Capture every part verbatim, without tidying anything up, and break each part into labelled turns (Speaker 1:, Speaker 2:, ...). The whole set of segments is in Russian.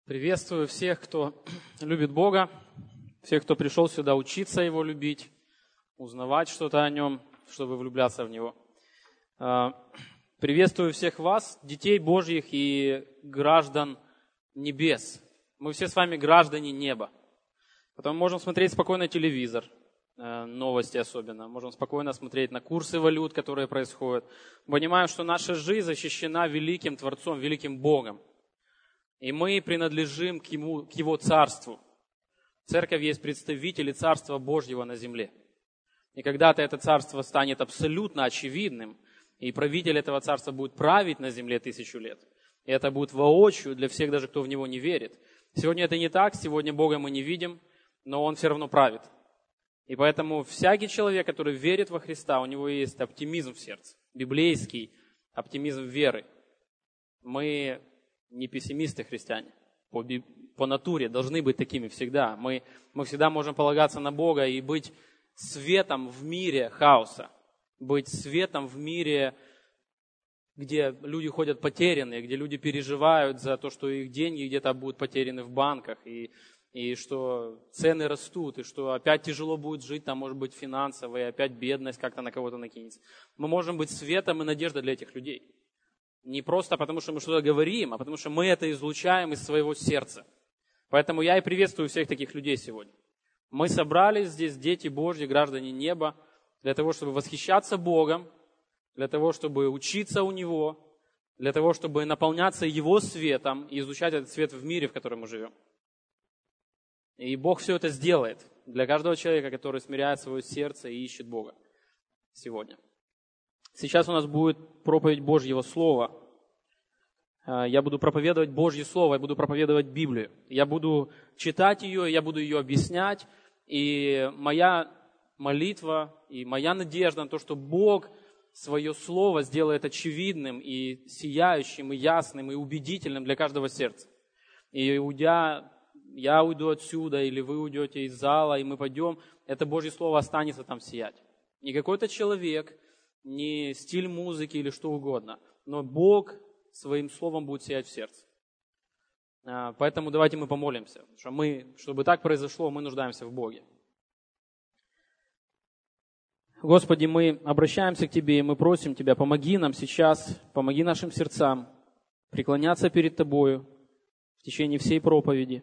Speaker 1: Приветствую всех, кто любит Бога, всех, кто пришел сюда учиться Его любить, узнавать что-то о Нем, чтобы влюбляться в Него. Приветствую всех вас, детей Божьих и граждан небес. Мы все с вами граждане неба. Потом можем смотреть спокойно телевизор, новости особенно. Можем спокойно смотреть на курсы валют, которые происходят. Понимаем, что наша жизнь защищена великим Творцом, великим Богом. И мы принадлежим к Ему, к Его Царству. Церковь есть представители Царства Божьего на земле. И когда-то это Царство станет абсолютно очевидным, и правитель этого Царства будет править на земле тысячу лет. И это будет воочию для всех, даже кто в Него не верит. Сегодня это не так, сегодня Бога мы не видим, но Он все равно правит. И поэтому всякий человек, который верит во Христа, у него есть оптимизм в сердце, библейский оптимизм веры. Мы не пессимисты христиане, по, по натуре должны быть такими всегда. Мы, мы всегда можем полагаться на Бога и быть светом в мире хаоса, быть светом в мире, где люди ходят потерянные, где люди переживают за то, что их деньги где-то будут потеряны в банках, и, и что цены растут, и что опять тяжело будет жить, там может быть финансово, и опять бедность как-то на кого-то накинется. Мы можем быть светом и надеждой для этих людей. Не просто потому, что мы что-то говорим, а потому что мы это излучаем из своего сердца. Поэтому я и приветствую всех таких людей сегодня. Мы собрались здесь, дети Божьи, граждане неба, для того, чтобы восхищаться Богом, для того, чтобы учиться у Него, для того, чтобы наполняться Его светом и изучать этот свет в мире, в котором мы живем. И Бог все это сделает для каждого человека, который смиряет свое сердце и ищет Бога сегодня. Сейчас у нас будет проповедь Божьего Слова. Я буду проповедовать Божье Слово, я буду проповедовать Библию. Я буду читать ее, я буду ее объяснять. И моя молитва и моя надежда на то, что Бог свое Слово сделает очевидным и сияющим, и ясным, и убедительным для каждого сердца. И уйдя, я уйду отсюда, или вы уйдете из зала, и мы пойдем, это Божье Слово останется там сиять. Не какой-то человек, не стиль музыки или что угодно, но Бог своим словом будет сиять в сердце. Поэтому давайте мы помолимся, что мы, чтобы так произошло, мы нуждаемся в Боге. Господи, мы обращаемся к Тебе, и мы просим Тебя, помоги нам сейчас, помоги нашим сердцам преклоняться перед Тобою в течение всей проповеди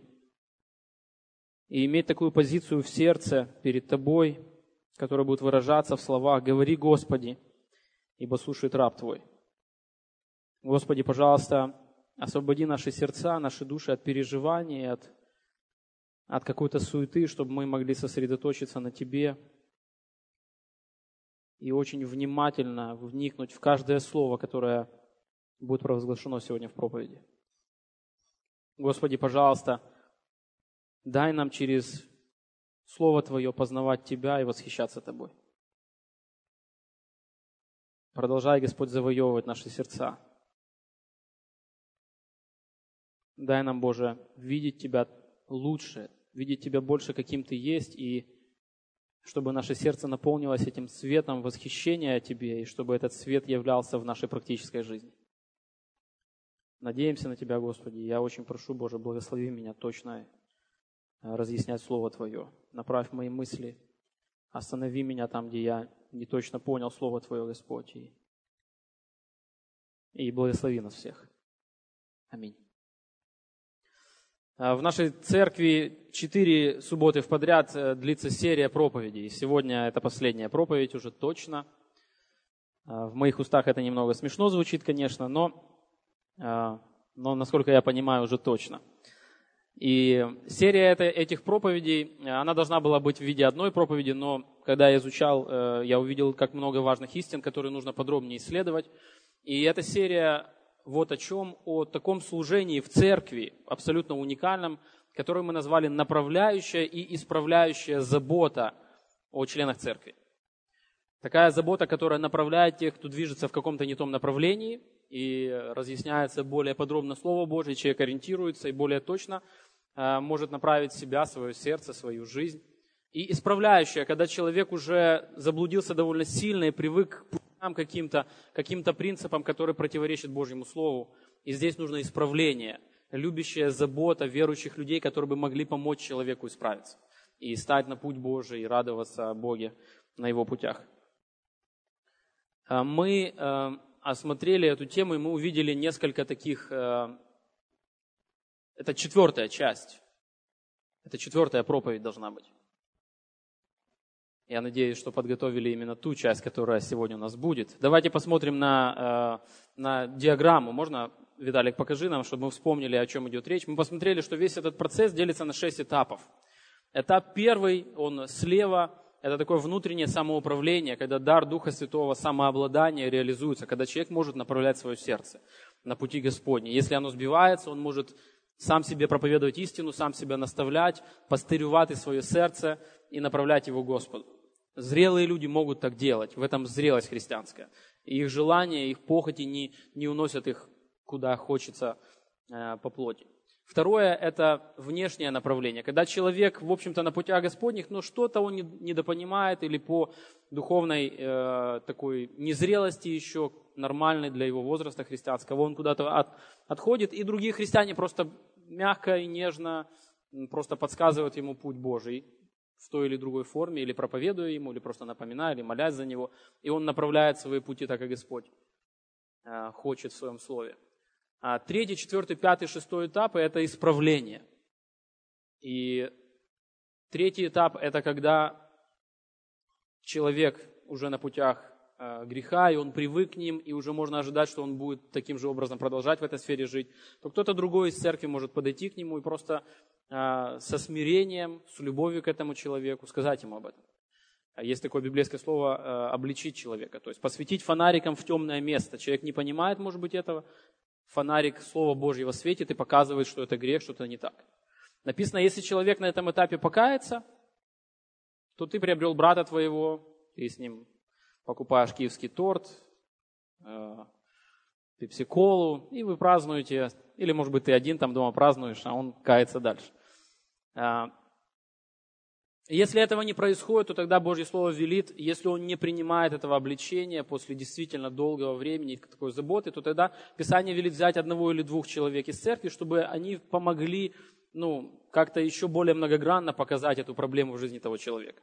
Speaker 1: и иметь такую позицию в сердце перед Тобой, которая будет выражаться в словах «Говори, Господи, ибо слушает раб Твой». Господи, пожалуйста, освободи наши сердца, наши души от переживаний, от, от какой-то суеты, чтобы мы могли сосредоточиться на Тебе и очень внимательно вникнуть в каждое слово, которое будет провозглашено сегодня в проповеди. Господи, пожалуйста, дай нам через Слово Твое познавать Тебя и восхищаться Тобой. Продолжай, Господь, завоевывать наши сердца. Дай нам, Боже, видеть Тебя лучше, видеть Тебя больше, каким Ты есть, и чтобы наше сердце наполнилось этим светом восхищения о Тебе, и чтобы этот свет являлся в нашей практической жизни. Надеемся на Тебя, Господи. Я очень прошу, Боже, благослови меня точно разъяснять Слово Твое. Направь мои мысли, останови меня там, где я не точно понял Слово Твое, Господь, и, и благослови нас всех. Аминь. В нашей церкви четыре субботы в подряд длится серия проповедей. Сегодня это последняя проповедь уже точно. В моих устах это немного смешно звучит, конечно, но, но насколько я понимаю, уже точно. И серия это, этих проповедей, она должна была быть в виде одной проповеди, но когда я изучал, я увидел, как много важных истин, которые нужно подробнее исследовать. И эта серия вот о чем, о таком служении в церкви, абсолютно уникальном, которое мы назвали «Направляющая и исправляющая забота о членах церкви». Такая забота, которая направляет тех, кто движется в каком-то не том направлении, и разъясняется более подробно Слово Божие, человек ориентируется и более точно э, может направить себя, свое сердце, свою жизнь. И исправляющая, когда человек уже заблудился довольно сильно и привык к каким-то, каким-то принципам, которые противоречат Божьему Слову. И здесь нужно исправление. любящая забота верующих людей, которые бы могли помочь человеку исправиться и стать на путь Божий, и радоваться о Боге на его путях. Мы осмотрели эту тему, и мы увидели несколько таких... Это четвертая часть. Это четвертая проповедь должна быть. Я надеюсь, что подготовили именно ту часть, которая сегодня у нас будет. Давайте посмотрим на, на диаграмму. Можно, Виталик, покажи нам, чтобы мы вспомнили, о чем идет речь. Мы посмотрели, что весь этот процесс делится на шесть этапов. Этап первый, он слева, это такое внутреннее самоуправление, когда дар Духа Святого, самообладание реализуется, когда человек может направлять свое сердце на пути Господни. Если оно сбивается, он может сам себе проповедовать истину, сам себя наставлять, пастырювати свое сердце и направлять его Господу. Зрелые люди могут так делать, в этом зрелость христианская. И их желания, их похоти не, не уносят их куда хочется э, по плоти. Второе – это внешнее направление. Когда человек, в общем-то, на путях Господних, но что-то он недопонимает или по духовной э, такой незрелости еще, нормальной для его возраста христианского, он куда-то от, отходит, и другие христиане просто мягко и нежно просто подсказывают ему путь Божий в той или другой форме, или проповедуя ему, или просто напоминая, или молясь за него, и он направляет свои пути так, как Господь э, хочет в своем слове. А третий, четвертый, пятый, шестой этапы – это исправление. И третий этап – это когда человек уже на путях э, греха, и он привык к ним, и уже можно ожидать, что он будет таким же образом продолжать в этой сфере жить, то кто-то другой из церкви может подойти к нему и просто э, со смирением, с любовью к этому человеку сказать ему об этом. Есть такое библейское слово э, «обличить человека», то есть посветить фонариком в темное место. Человек не понимает, может быть, этого. Фонарик Слова Божьего светит и показывает, что это грех, что-то не так. Написано, если человек на этом этапе покается, то ты приобрел брата твоего, ты с ним покупаешь киевский торт, э, пепси-колу, и вы празднуете, или, может быть, ты один там дома празднуешь, а он кается дальше. Э, Если этого не происходит, то тогда Божье Слово велит, если он не принимает этого обличения после действительно долгого времени, такой заботы, то тогда Писание велит взять одного или двух человек из церкви, чтобы они помогли ну, как-то еще более многогранно показать эту проблему в жизни того человека.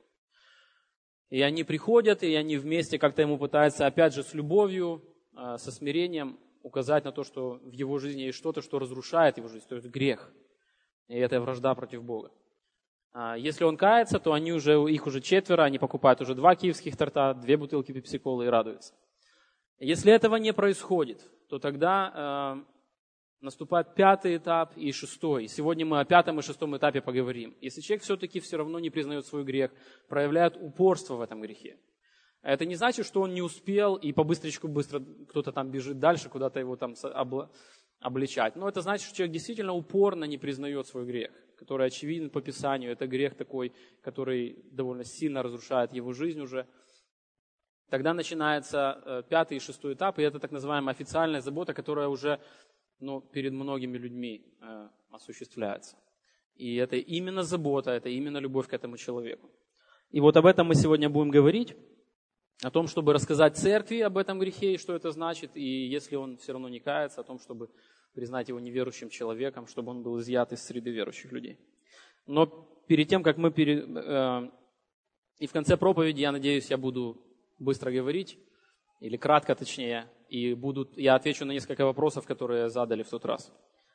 Speaker 1: И они приходят, и они вместе как-то ему пытаются, опять же, с любовью, со смирением указать на то, что в его жизни есть что-то, что разрушает его жизнь, то есть грех. И это вражда против Бога. Если он кается, то они уже, их уже четверо, они покупают уже два киевских торта, две бутылки пепси-колы и радуются. Если этого не происходит, то тогда э, наступает пятый этап и шестой. Сегодня мы о пятом и шестом этапе поговорим. Если человек все-таки все равно не признает свой грех, проявляет упорство в этом грехе, это не значит, что он не успел и по-быстречку быстро кто-то там бежит дальше, куда-то его там обла- обличать. Но это значит, что человек действительно упорно не признает свой грех, который очевиден по Писанию. Это грех такой, который довольно сильно разрушает его жизнь уже. Тогда начинается пятый и шестой этап, и это так называемая официальная забота, которая уже ну, перед многими людьми э, осуществляется. И это именно забота, это именно любовь к этому человеку. И вот об этом мы сегодня будем говорить, о том, чтобы рассказать церкви об этом грехе и что это значит, и если он все равно не кается, о том, чтобы признать его неверующим человеком, чтобы он был изъят из среды верующих людей. Но перед тем, как мы... Пере... Э, и в конце проповеди, я надеюсь, я буду быстро говорить, или кратко точнее, и буду... я отвечу на несколько вопросов, которые задали в тот раз.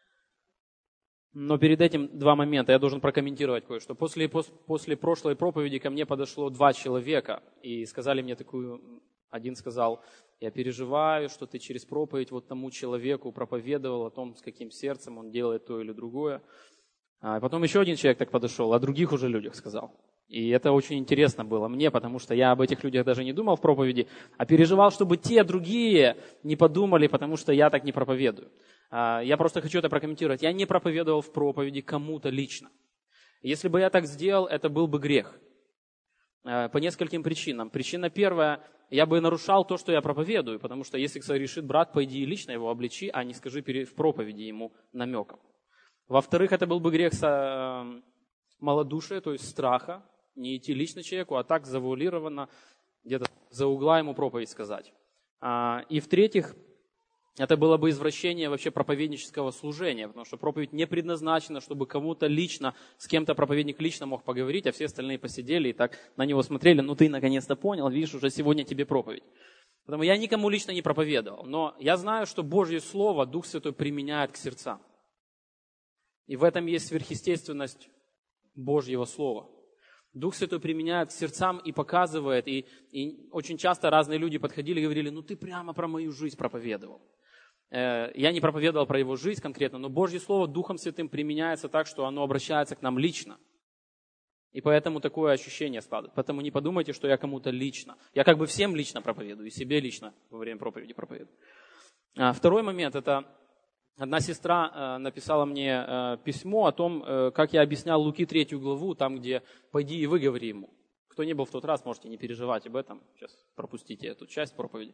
Speaker 1: Но перед этим два момента. Я должен прокомментировать кое-что. После, после прошлой проповеди ко мне подошло два человека и сказали мне такую... Один сказал, я переживаю, что ты через проповедь вот тому человеку проповедовал о том, с каким сердцем он делает то или другое. А потом еще один человек так подошел, о других уже людях сказал. И это очень интересно было мне, потому что я об этих людях даже не думал в проповеди, а переживал, чтобы те другие не подумали, потому что я так не проповедую. Я просто хочу это прокомментировать. Я не проповедовал в проповеди кому-то лично. Если бы я так сделал, это был бы грех. По нескольким причинам. Причина первая, я бы нарушал то, что я проповедую, потому что если согрешит брат, пойди и лично его обличи, а не скажи в проповеди ему намеком. Во-вторых, это был бы грех со малодушия, то есть страха, не идти лично человеку, а так завуалированно где-то за угла ему проповедь сказать. И в-третьих, Это было бы извращение вообще проповеднического служения, потому что проповедь не предназначена, чтобы кому-то лично, с кем-то проповедник лично мог поговорить, а все остальные посидели и так на него смотрели. Ну ты наконец-то понял, видишь, уже сегодня тебе проповедь. Поэтому я никому лично не проповедовал, но я знаю, что Божье Слово Дух Святой применяет к сердцам. И в этом есть сверхъестественность Божьего Слова. Дух Святой применяет к сердцам и показывает, и, и очень часто разные люди подходили и говорили, ну ты прямо про мою жизнь проповедовал. Я не проповедовал про его жизнь конкретно, но Божье Слово Духом Святым применяется так, что оно обращается к нам лично. И поэтому такое ощущение складывается. Поэтому не подумайте, что я кому-то лично. Я как бы всем лично проповедую, и себе лично во время проповеди проповедую. Второй момент, это одна сестра написала мне письмо о том, как я объяснял Луки третью главу, там, где «пойди и выговори ему». Кто не был в тот раз, можете не переживать об этом. Сейчас пропустите эту часть проповеди.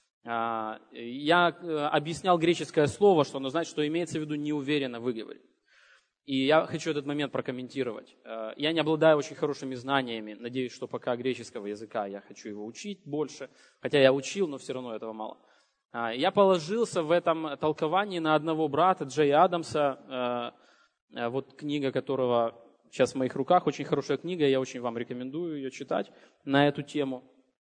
Speaker 1: Я объяснял греческое слово, что оно значит, что имеется в виду неуверенно выговорить. И я хочу этот момент прокомментировать. Я не обладаю очень хорошими знаниями, надеюсь, что пока греческого языка я хочу его учить больше, хотя я учил, но все равно этого мало. Я положился в этом толковании на одного брата, Джея Адамса, вот книга которого сейчас в моих руках, очень хорошая книга, я очень вам рекомендую ее читать на эту тему.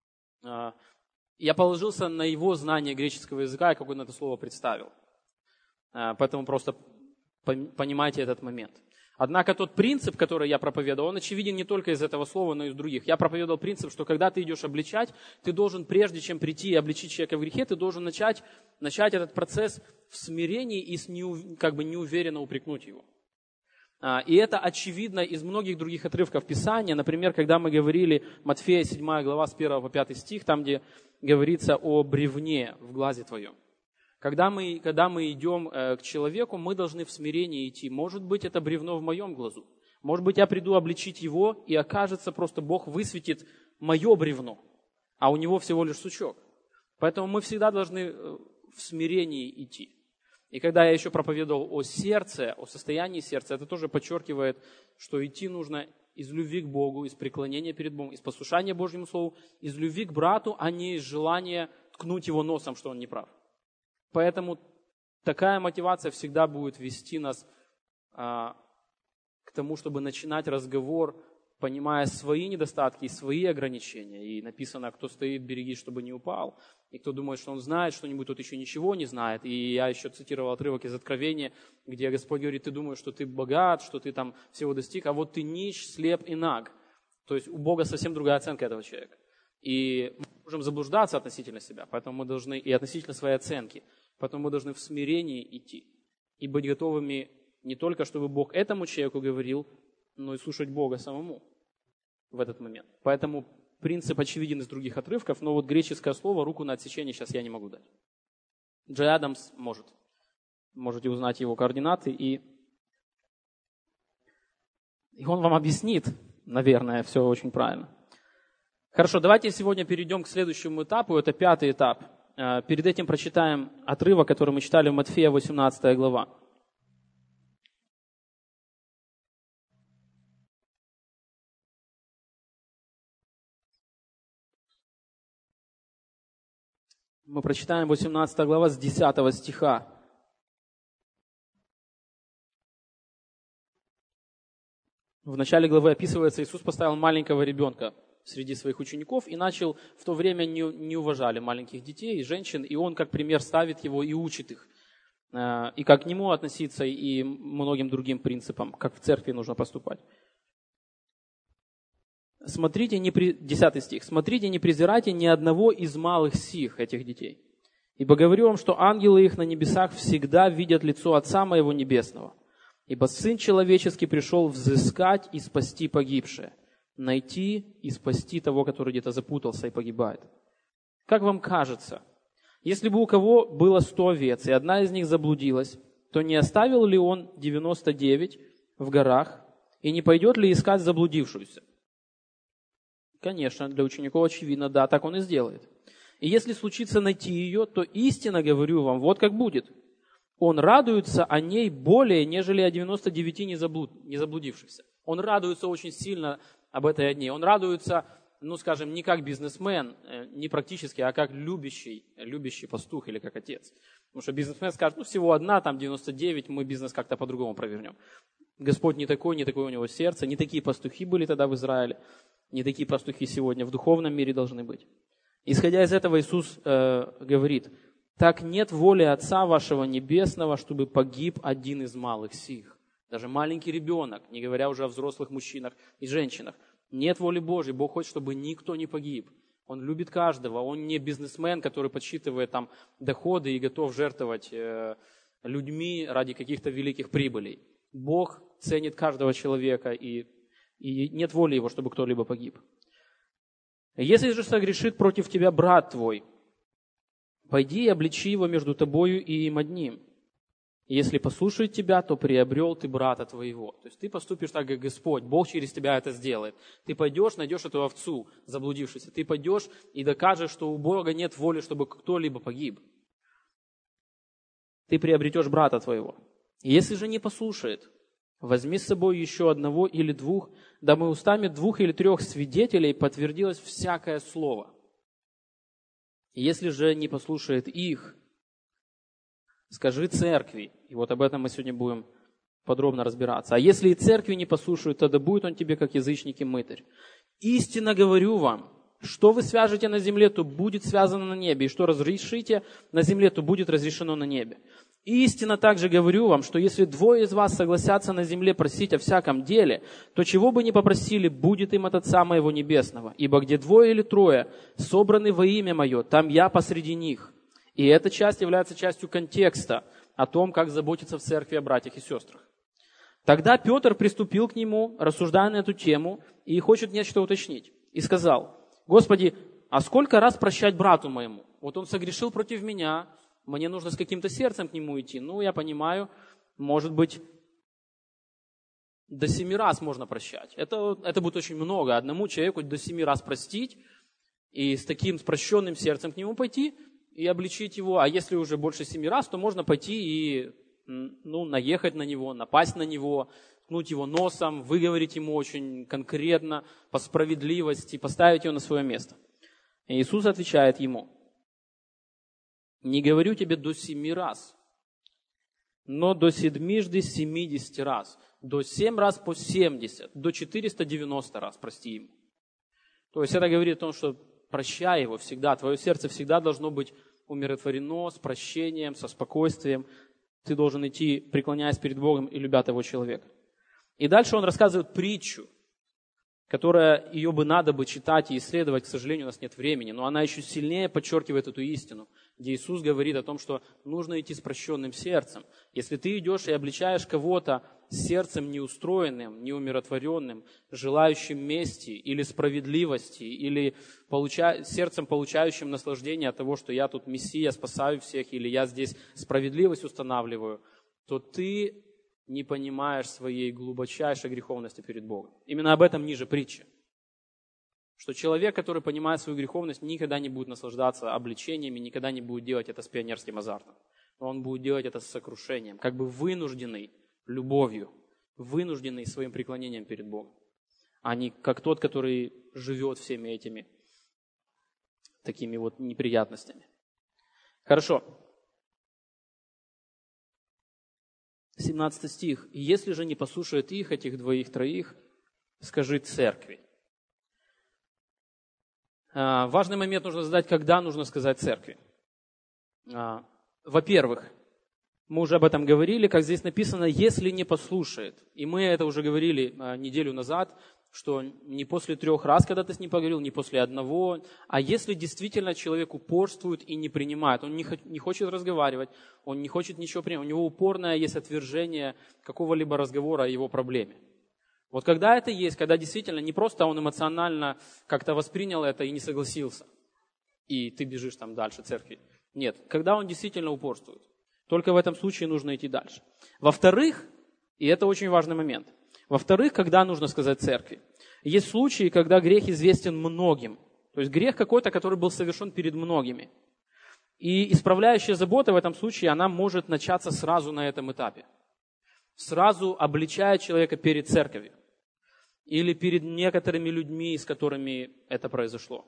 Speaker 1: Я положился на его знание греческого языка, и как он это слово представил. Поэтому просто понимайте этот момент. Однако тот принцип, который я проповедовал, он очевиден не только из этого слова, но и из других. Я проповедовал принцип, что когда ты идешь обличать, ты должен, прежде чем прийти и обличить человека в грехе, ты должен начать, начать этот процесс в смирении и с неув... как бы неуверенно упрекнуть его. И это очевидно из многих других отрывков Писания. Например, когда мы говорили, Матфея седьмая глава с первого по пятый стих, там, где говорится о бревне в глазе твоем. Когда мы, когда мы идем к человеку, мы должны в смирении идти. Может быть, это бревно в моем глазу. Может быть, я приду обличить его, и окажется, просто Бог высветит мое бревно, а у него всего лишь сучок. Поэтому мы всегда должны в смирении идти. И когда я еще проповедовал о сердце, о состоянии сердца, это тоже подчеркивает, что идти нужно из любви к Богу, из преклонения перед Богом, из послушания Божьему Слову, из любви к брату, а не из желания ткнуть его носом, что он не прав. Поэтому такая мотивация всегда будет вести нас а, к тому, чтобы начинать разговор, понимая свои недостатки и свои ограничения. И написано, кто стоит, берегись, чтобы не упал. И кто думает, что он знает что-нибудь, тот еще ничего не знает. И я еще цитировал отрывок из Откровения, где Господь говорит, ты думаешь, что ты богат, что ты там всего достиг, а вот ты нищ, слеп и наг. То есть у Бога совсем другая оценка этого человека. И мы можем заблуждаться относительно себя, поэтому мы должны, и относительно своей оценки, поэтому мы должны в смирении идти. И быть готовыми не только, чтобы Бог этому человеку говорил, но и слушать Бога самому в этот момент. Поэтому принцип очевиден из других отрывков, но вот греческое слово, руку на отсечение сейчас я не могу дать. Джей Адамс может. Можете узнать его координаты, и, и он вам объяснит, наверное, все очень правильно. Хорошо, давайте сегодня перейдем к следующему этапу, это пятый этап. Перед этим прочитаем отрывок, который мы читали в Матфея, восемнадцатая глава. Мы прочитаем восемнадцатая глава с десятого стиха. В начале главы описывается, Иисус поставил маленького ребенка среди своих учеников и начал, в то время не, не уважали маленьких детей и женщин, и он как пример ставит его и учит их. И как к нему относиться, и многим другим принципам, как в церкви нужно поступать. Смотрите, не при... десятый стих. «Смотрите, не презирайте ни одного из малых сих, этих детей. Ибо говорю вам, что ангелы их на небесах всегда видят лицо Отца Моего Небесного. Ибо Сын Человеческий пришел взыскать и спасти погибшее, найти и спасти того, который где-то запутался и погибает. Как вам кажется, если бы у кого было сто овец, и одна из них заблудилась, то не оставил ли он девяносто девять в горах, и не пойдет ли искать заблудившуюся?» Конечно, для учеников очевидно, да, так он и сделает. «И если случится найти ее, то истинно говорю вам, вот как будет. Он радуется о ней более, нежели о девяноста девяти незаблуд... незаблудившихся». Он радуется очень сильно об этой одной. Он радуется ну скажем, не как бизнесмен, не практически, а как любящий, любящий пастух или как отец. Потому что бизнесмен скажет, ну всего одна, там девяносто девять, мы бизнес как-то по-другому провернем. Господь не такой, не такое у него сердце, не такие пастухи были тогда в Израиле, не такие пастухи сегодня в духовном мире должны быть. Исходя из этого Иисус э, говорит, так нет воли Отца вашего Небесного, чтобы погиб один из малых сих. Даже маленький ребенок, не говоря уже о взрослых мужчинах и женщинах. Нет воли Божьей, Бог хочет, чтобы никто не погиб. Он любит каждого, он не бизнесмен, который подсчитывает там доходы и готов жертвовать э, людьми ради каких-то великих прибылей. Бог ценит каждого человека, и, и нет воли его, чтобы кто-либо погиб. Если же согрешит против тебя брат твой, пойди и обличи его между тобою и им одним. Если послушает тебя, то приобрел ты брата твоего. То есть ты поступишь так, как Господь, Бог через тебя это сделает. Ты пойдешь, найдешь эту овцу заблудившуюся. Ты пойдешь и докажешь, что у Бога нет воли, чтобы кто-либо погиб. Ты приобретешь брата твоего. Если же не послушает, возьми с собой еще одного или двух, дабы устами двух или трех свидетелей подтвердилось всякое слово. Если же не послушает их, скажи церкви. И вот об этом мы сегодня будем подробно разбираться. А если и церкви не послушают, тогда будет он тебе, как язычник и мытарь. Истинно говорю вам, что вы свяжете на земле, то будет связано на небе, и что разрешите на земле, то будет разрешено на небе. Истинно также говорю вам, что если двое из вас согласятся на земле просить о всяком деле, то чего бы ни попросили, будет им от Отца моего Небесного. Ибо где двое или трое собраны во имя мое, там я посреди них. И эта часть является частью контекста о том, как заботиться в церкви о братьях и сестрах. Тогда Петр приступил к нему, рассуждая на эту тему, и хочет нечто уточнить. И сказал, Господи, а сколько раз прощать брату моему? Вот он согрешил против меня, мне нужно с каким-то сердцем к нему идти. Ну, я понимаю, может быть, до семи раз можно прощать. Это, это будет очень много. Одному человеку до семи раз простить, и с таким прощенным сердцем к нему пойти, и обличить его. А если уже больше семи раз, то можно пойти и ну, наехать на него, напасть на него, ткнуть его носом, выговорить ему очень конкретно, по справедливости, поставить его на свое место. И Иисус отвечает ему, не говорю тебе до семи раз, но до седмижды семидесяти раз, до семь раз по семьдесят, до четыреста девяносто раз прости ему. То есть это говорит о том, что прощай его всегда, твое сердце всегда должно быть умиротворено, с прощением, со спокойствием. Ты должен идти, преклоняясь перед Богом и любя того человека. И дальше он рассказывает притчу, которая ее бы надо бы читать и исследовать, к сожалению, у нас нет времени, но она еще сильнее подчеркивает эту истину, где Иисус говорит о том, что нужно идти с прощенным сердцем. Если ты идешь и обличаешь кого-то сердцем неустроенным, неумиротворенным, желающим мести или справедливости, или получа... сердцем, получающим наслаждение от того, что я тут Мессия, спасаю всех, или я здесь справедливость устанавливаю, то ты не понимаешь своей глубочайшей греховности перед Богом. Именно об этом ниже притча. Что человек, который понимает свою греховность, никогда не будет наслаждаться обличениями, никогда не будет делать это с пионерским азартом. Но он будет делать это с сокрушением, как бы вынужденный любовью, вынужденный своим преклонением перед Богом, а не как тот, который живет всеми этими такими вот неприятностями. Хорошо. семнадцатый стих. «Если же не послушает их, этих двоих-троих, скажи церкви». А, важный момент нужно задать, когда нужно сказать церкви. А, во-первых, мы уже об этом говорили, как здесь написано, «если не послушает». И мы это уже говорили а, неделю назад, что не после трех раз, когда ты с ним поговорил, не после одного, а если действительно человек упорствует и не принимает, он не, не хочет разговаривать, он не хочет ничего принимать, у него упорное есть отвержение какого-либо разговора о его проблеме. Вот когда это есть, когда действительно не просто он эмоционально как-то воспринял это и не согласился, и ты бежишь там дальше церкви. Нет, когда он действительно упорствует. Только в этом случае нужно идти дальше. Во-вторых, и это очень важный момент, во-вторых, когда нужно сказать церкви? Есть случаи, когда грех известен многим. То есть грех какой-то, который был совершен перед многими. И исправляющая забота в этом случае, она может начаться сразу на этом этапе. Сразу обличая человека перед церковью. или перед некоторыми людьми, с которыми это произошло.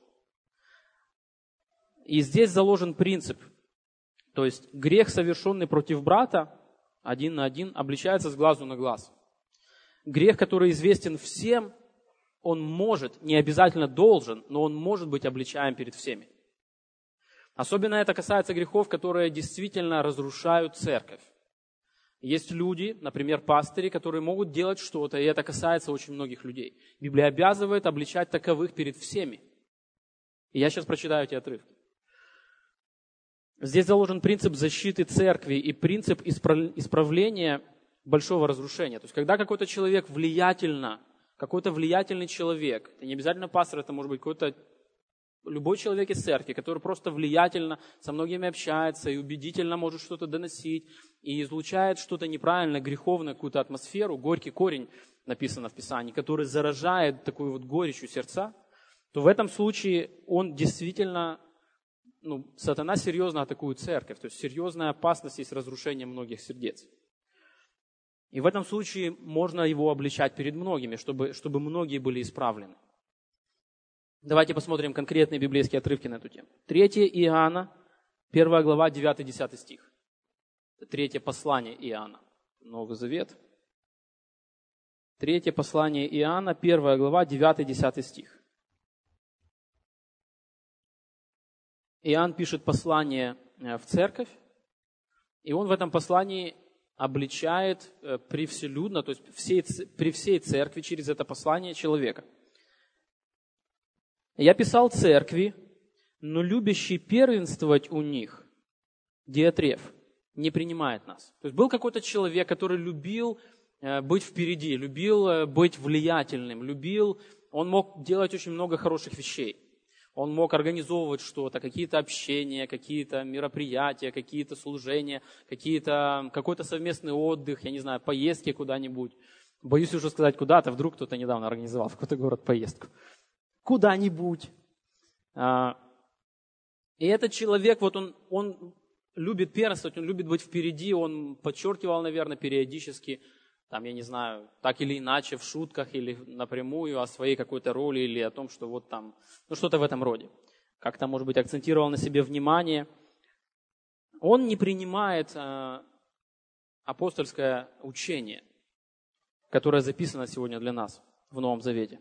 Speaker 1: И здесь заложен принцип. То есть грех, совершенный против брата, один на один, обличается с глазу на глаз. Грех, который известен всем, он может, не обязательно должен, но он может быть обличаем перед всеми. Особенно это касается грехов, которые действительно разрушают церковь. Есть люди, например, пастыри, которые могут делать что-то, и это касается очень многих людей. Библия обязывает обличать таковых перед всеми. И я сейчас прочитаю эти отрывки. Здесь заложен принцип защиты церкви и принцип исправления большого разрушения. То есть, когда какой-то человек влиятельно, какой-то влиятельный человек, это не обязательно пастор, это может быть какой-то любой человек из церкви, который просто влиятельно со многими общается и убедительно может что-то доносить, и излучает что-то неправильное, греховное, какую-то атмосферу, горький корень, написано в Писании, который заражает такую вот горечью сердца, то в этом случае он действительно, ну, сатана серьезно атакует церковь, то есть серьезная опасность есть разрушение многих сердец. И в этом случае можно его обличать перед многими, чтобы, чтобы многие были исправлены. Давайте посмотрим конкретные библейские отрывки на эту тему. третье Иоанна, первая глава, девятый-десятый стих. Третье послание Иоанна, Новый Завет. Третье послание Иоанна, первая глава, девятый-десятый стих. Иоанн пишет послание в церковь, и он в этом послании обличает превселюдно, то есть всей, при всей церкви через это послание человека. «Я писал церкви, но любящий первенствовать у них, Диотреф, не принимает нас». То есть был какой-то человек, который любил быть впереди, любил быть влиятельным, любил, он мог делать очень много хороших вещей. Он мог организовывать что-то, какие-то общения, какие-то мероприятия, какие-то служения, какие-то, какой-то совместный отдых, я не знаю, поездки куда-нибудь. Боюсь уже сказать куда-то, вдруг кто-то недавно организовал в какой-то город поездку. Куда-нибудь. И этот человек, вот он, он любит первенствовать, он любит быть впереди, он подчеркивал, наверное, периодически, там, я не знаю, так или иначе, в шутках или напрямую о своей какой-то роли или о том, что вот там, ну что-то в этом роде. Как-то, может быть, акцентировал на себе внимание. Он не принимает э, апостольское учение, которое записано сегодня для нас в Новом Завете.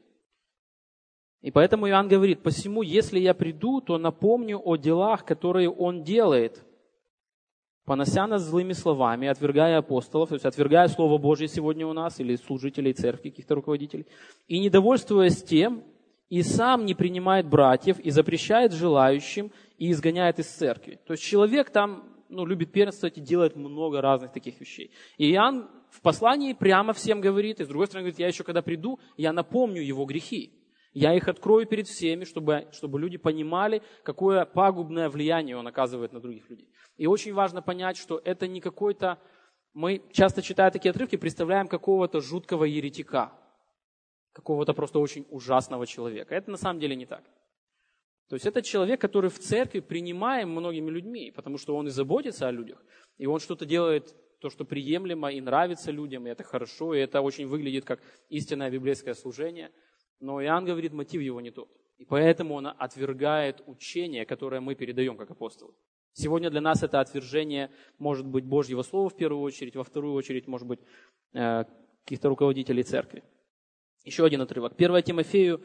Speaker 1: И поэтому Иоанн говорит: «Посему, если я приду, то напомню о делах, которые он делает, понося нас злыми словами, отвергая апостолов», то есть отвергая Слово Божье сегодня у нас, или служителей церкви, каких-то руководителей, «и недовольствуясь тем, и сам не принимает братьев, и запрещает желающим, и изгоняет из церкви». То есть человек там, ну, любит первенствовать и делает много разных таких вещей. И Иоанн в послании прямо всем говорит, и с другой стороны говорит: «Я еще когда приду, я напомню его грехи. Я их открою перед всеми, чтобы, чтобы люди понимали, какое пагубное влияние он оказывает на других людей». И очень важно понять, что это не какой-то... Мы, часто читая такие отрывки, представляем какого-то жуткого еретика, какого-то просто очень ужасного человека. Это на самом деле не так. То есть это человек, который в церкви принимаем многими людьми, потому что он и заботится о людях, и он что-то делает, то, что приемлемо и нравится людям, и это хорошо, и это очень выглядит как истинное библейское служение. Но Иоанн говорит, мотив его не тот. И поэтому он отвергает учение, которое мы передаем как апостолы. Сегодня для нас это отвержение может быть Божьего Слова в первую очередь, во вторую очередь, может быть, каких-то руководителей церкви. Еще один отрывок. первое Тимофею,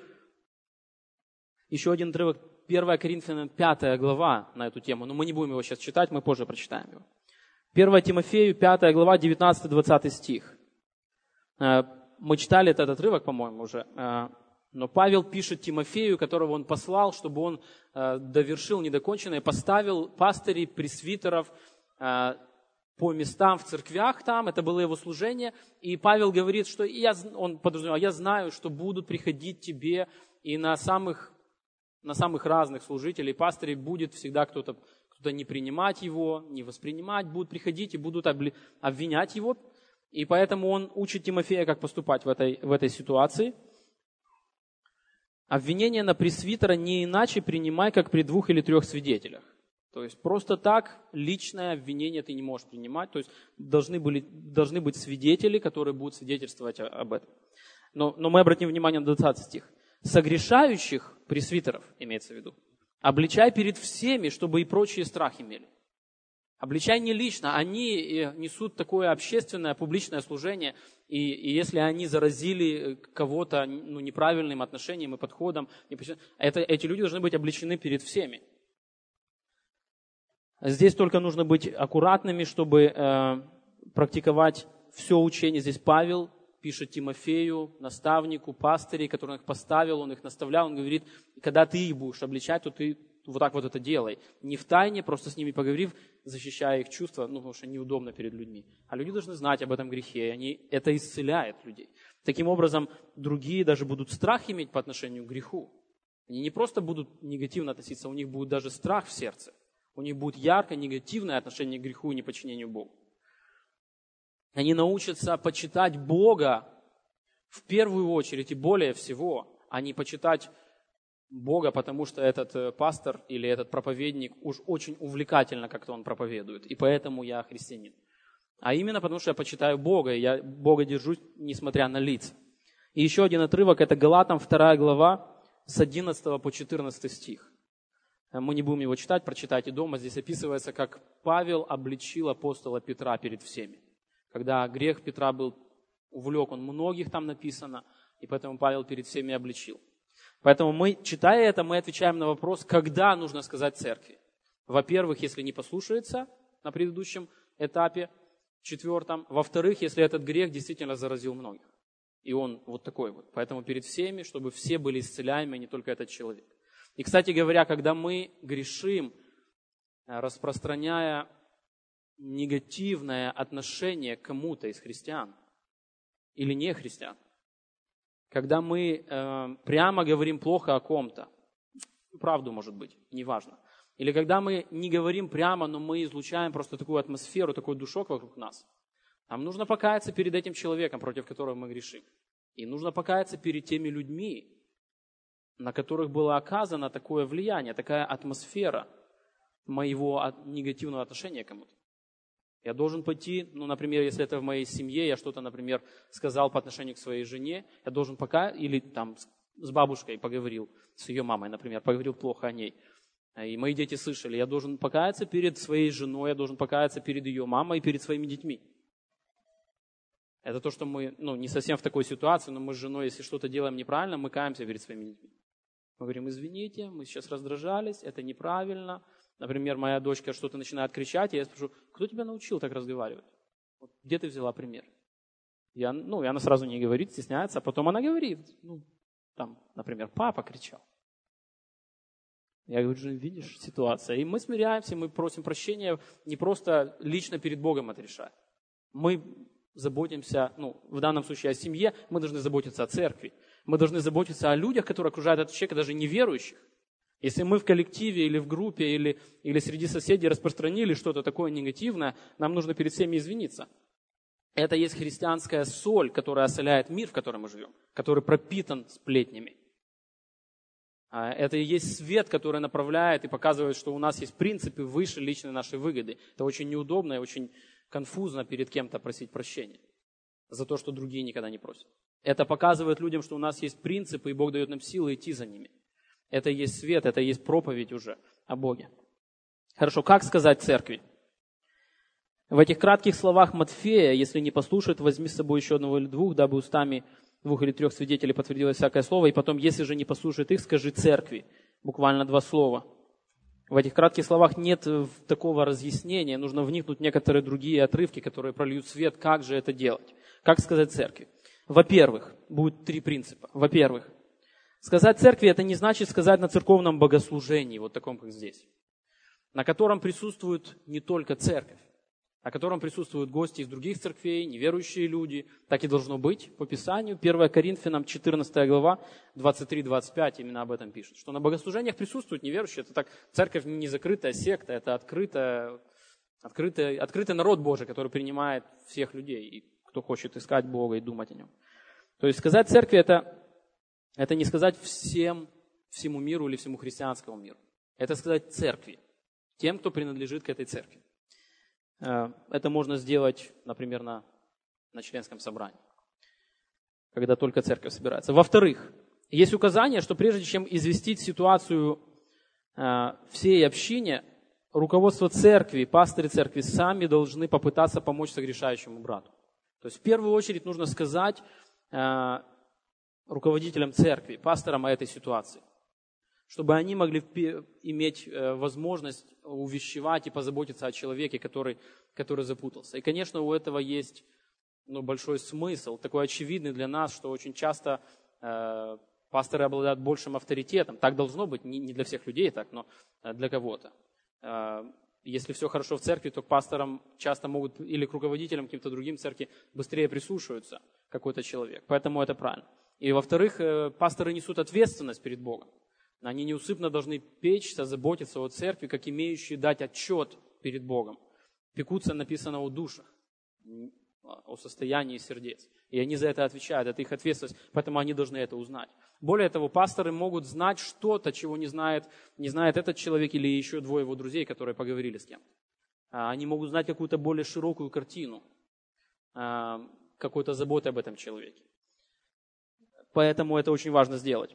Speaker 1: еще один отрывок, первое Коринфянам, пятая глава на эту тему. Но мы не будем его сейчас читать, мы позже прочитаем его. первое Тимофею, пятая глава, девятнадцатый-двадцатый стих. Мы читали этот отрывок, по-моему, уже. Но Павел пишет Тимофею, которого он послал, чтобы он довершил недоконченное, поставил пастырей, пресвитеров по местам в церквях там, это было его служение. И Павел говорит, что я, он подразумевал, я знаю, что будут приходить тебе, и на самых, на самых разных служителей, пастырей будет всегда кто-то, кто-то не принимать его, не воспринимать, будут приходить и будут обвинять его. И поэтому он учит Тимофея, как поступать в этой, в этой ситуации. Обвинение на пресвитера не иначе принимай, как при двух или трех свидетелях. То есть просто так личное обвинение ты не можешь принимать. То есть должны, были, должны быть свидетели, которые будут свидетельствовать об этом. Но, но мы обратим внимание на двадцатый стих. «Согрешающих, пресвитеров, имеется в виду, обличай перед всеми, чтобы и прочие страх имели». Обличай не лично, они несут такое общественное, публичное служение, и, и если они заразили кого-то ну, неправильным отношением и подходом, это, эти люди должны быть обличены перед всеми. Здесь только нужно быть аккуратными, чтобы э, практиковать все учение. Здесь Павел пишет Тимофею, наставнику, пастырей, который их поставил, он их наставлял, он говорит, когда ты их будешь обличать, то ты вот так вот это делай. Не в тайне, просто с ними поговорив, защищая их чувства, ну, потому что неудобно перед людьми. А люди должны знать об этом грехе, и они, это исцеляет людей. Таким образом, другие даже будут страх иметь по отношению к греху. Они не просто будут негативно относиться, у них будет даже страх в сердце. У них будет ярко негативное отношение к греху и неподчинению Богу. Они научатся почитать Бога в первую очередь и более всего, а не почитать Бога, потому что этот пастор или этот проповедник уж очень увлекательно как-то он проповедует, и поэтому я христианин. А именно потому, что я почитаю Бога, и я Бога держусь, несмотря на лица. И еще один отрывок, это Галатам вторая глава, с одиннадцатого по четырнадцатый стих. Мы не будем его читать, прочитайте дома. Здесь описывается, как Павел обличил апостола Петра перед всеми. Когда грех Петра был увлек, он многих там написано, и поэтому Павел перед всеми обличил. Поэтому мы, читая это, мы отвечаем на вопрос, когда нужно сказать церкви. Во-первых, если не послушается на предыдущем этапе, четвертом. Во-вторых, если этот грех действительно заразил многих. И он вот такой вот. Поэтому перед всеми, чтобы все были исцеляемы, а не только этот человек. И, кстати говоря, когда мы грешим, распространяя негативное отношение к кому-то из христиан или не христиан, когда мы э, прямо говорим плохо о ком-то, правду может быть, неважно. Или когда мы не говорим прямо, но мы излучаем просто такую атмосферу, такой душок вокруг нас. Нам нужно покаяться перед этим человеком, против которого мы грешим. И нужно покаяться перед теми людьми, на которых было оказано такое влияние, такая атмосфера моего негативного отношения к кому-то. Я должен пойти, ну, например, если это в моей семье, я что-то, например, сказал по отношению к своей жене, я должен пока, или там с бабушкой поговорил, с ее мамой, например, поговорил плохо о ней, и мои дети слышали, я должен покаяться перед своей женой, я должен покаяться перед ее мамой и перед своими детьми. Это то, что мы, ну, не совсем в такой ситуации, но мы с женой, если что-то делаем неправильно, мы каемся перед своими детьми. Мы говорим, извините, мы сейчас раздражались, это неправильно. Например, моя дочка что-то начинает кричать, и я спрошу, кто тебя научил так разговаривать? Вот, где ты взяла пример? Я, ну, и она сразу не говорит, стесняется, а потом она говорит, ну, там, например, папа кричал. Я говорю, же, видишь, ситуация. И мы смиряемся, мы просим прощения, не просто лично перед Богом это решать. Мы заботимся, ну, в данном случае о семье, мы должны заботиться о церкви. Мы должны заботиться о людях, которые окружают этот человек, даже неверующих. Если мы в коллективе или в группе, или, или среди соседей распространили что-то такое негативное, нам нужно перед всеми извиниться. Это есть христианская соль, которая осоляет мир, в котором мы живем, который пропитан сплетнями. Это и есть свет, который направляет и показывает, что у нас есть принципы выше личной нашей выгоды. Это очень неудобно и очень конфузно перед кем-то просить прощения за то, что другие никогда не просят. Это показывает людям, что у нас есть принципы, и Бог дает нам силы идти за ними. Это и есть свет, это и есть проповедь уже о Боге. Хорошо, как сказать церкви? В этих кратких словах Матфея, если не послушает, возьми с собой еще одного или двух, дабы устами двух или трех свидетелей подтвердилось всякое слово, и потом, если же не послушает их, скажи церкви. Буквально два слова. В этих кратких словах нет такого разъяснения, нужно вникнуть в некоторые другие отрывки, которые прольют свет, как же это делать. Как сказать церкви? Во-первых, будет три принципа. Во-первых, сказать церкви – это не значит сказать на церковном богослужении, вот таком, как здесь, на котором присутствует не только церковь, на котором присутствуют гости из других церквей, неверующие люди. Так и должно быть по Писанию. первое Коринфянам, четырнадцатая глава, двадцать три двадцать пять именно об этом пишет. Что на богослужениях присутствуют неверующие. Это так, церковь не закрытая секта, это открытая, открытый, открытый народ Божий, который принимает всех людей, и кто хочет искать Бога и думать о Нем. То есть сказать церкви это, это не сказать всем, всему миру или всему христианскому миру. Это сказать церкви, тем, кто принадлежит к этой церкви. Это можно сделать, например, на, на членском собрании. когда только церковь собирается. Во-вторых, есть указание, что прежде чем известить ситуацию э, всей общине, руководство церкви, пастыри церкви сами должны попытаться помочь согрешающему брату. То есть в первую очередь нужно сказать э, руководителям церкви, пасторам о этой ситуации, чтобы они могли иметь э, возможность увещевать и позаботиться о человеке, который, который запутался. И, конечно, у этого есть ну, большой смысл, такой очевидный для нас, что очень часто э, пасторы обладают большим авторитетом. Так должно быть, не, не для всех людей так, но для кого-то. Э, если все хорошо в церкви, то к пасторам часто могут, или к руководителям, каким-то другим церкви, быстрее прислушиваются какой-то человек. Поэтому это правильно. И, во-вторых, э, пасторы несут ответственность перед Богом. Они неусыпно должны печься, заботиться о церкви, как имеющие дать отчет перед Богом. Пекутся, написано, о душах, о состоянии сердец. И они за это отвечают, это их ответственность, поэтому они должны это узнать. Более того, пасторы могут знать что-то, чего не знает, не знает этот человек или еще двое его друзей, которые поговорили с кем-то. Они могут знать какую-то более широкую картину, какой-то заботы об этом человеке. Поэтому это очень важно сделать.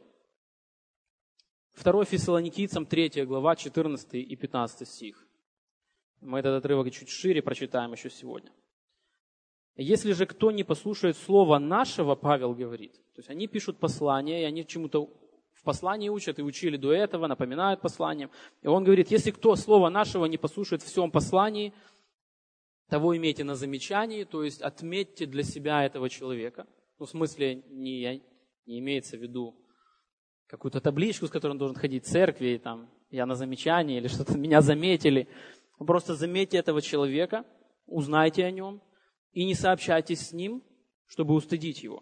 Speaker 1: второе Фессалоникийцам, третья глава, четырнадцатый и пятнадцатый стих. Мы этот отрывок чуть шире прочитаем еще сегодня. «Если же кто не послушает слова нашего, Павел говорит», то есть они пишут послания, и они чему-то в послании учат, и учили до этого, напоминают посланиям. И он говорит, если кто слова нашего не послушает в всем послании, того имейте на замечании, то есть отметьте для себя этого человека. Ну, в смысле, не, не имеется в виду какую-то табличку, с которой он должен ходить в церкви, и там, я на замечании, или что-то, меня заметили. Просто заметьте этого человека, узнайте о нем, и не сообщайтесь с ним, чтобы устыдить его.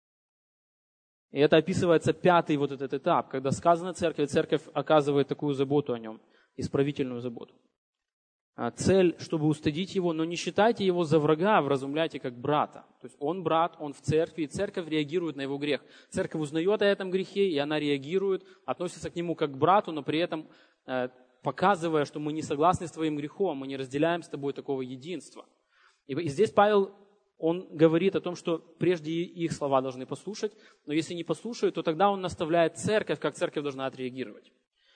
Speaker 1: И это описывается пятый вот этот этап, когда сказано церковь, церковь оказывает такую заботу о нем, исправительную заботу. Цель, чтобы устыдить его, но не считайте его за врага, а вразумляйте как брата. То есть он брат, он в церкви, и церковь реагирует на его грех. Церковь узнает о этом грехе, и она реагирует, относится к нему как к брату, но при этом показывая, что мы не согласны с твоим грехом, мы не разделяем с тобой такого единства. И здесь Павел, он говорит о том, что прежде их слова должны послушать, но если не послушают, то тогда он наставляет церковь, как церковь должна отреагировать.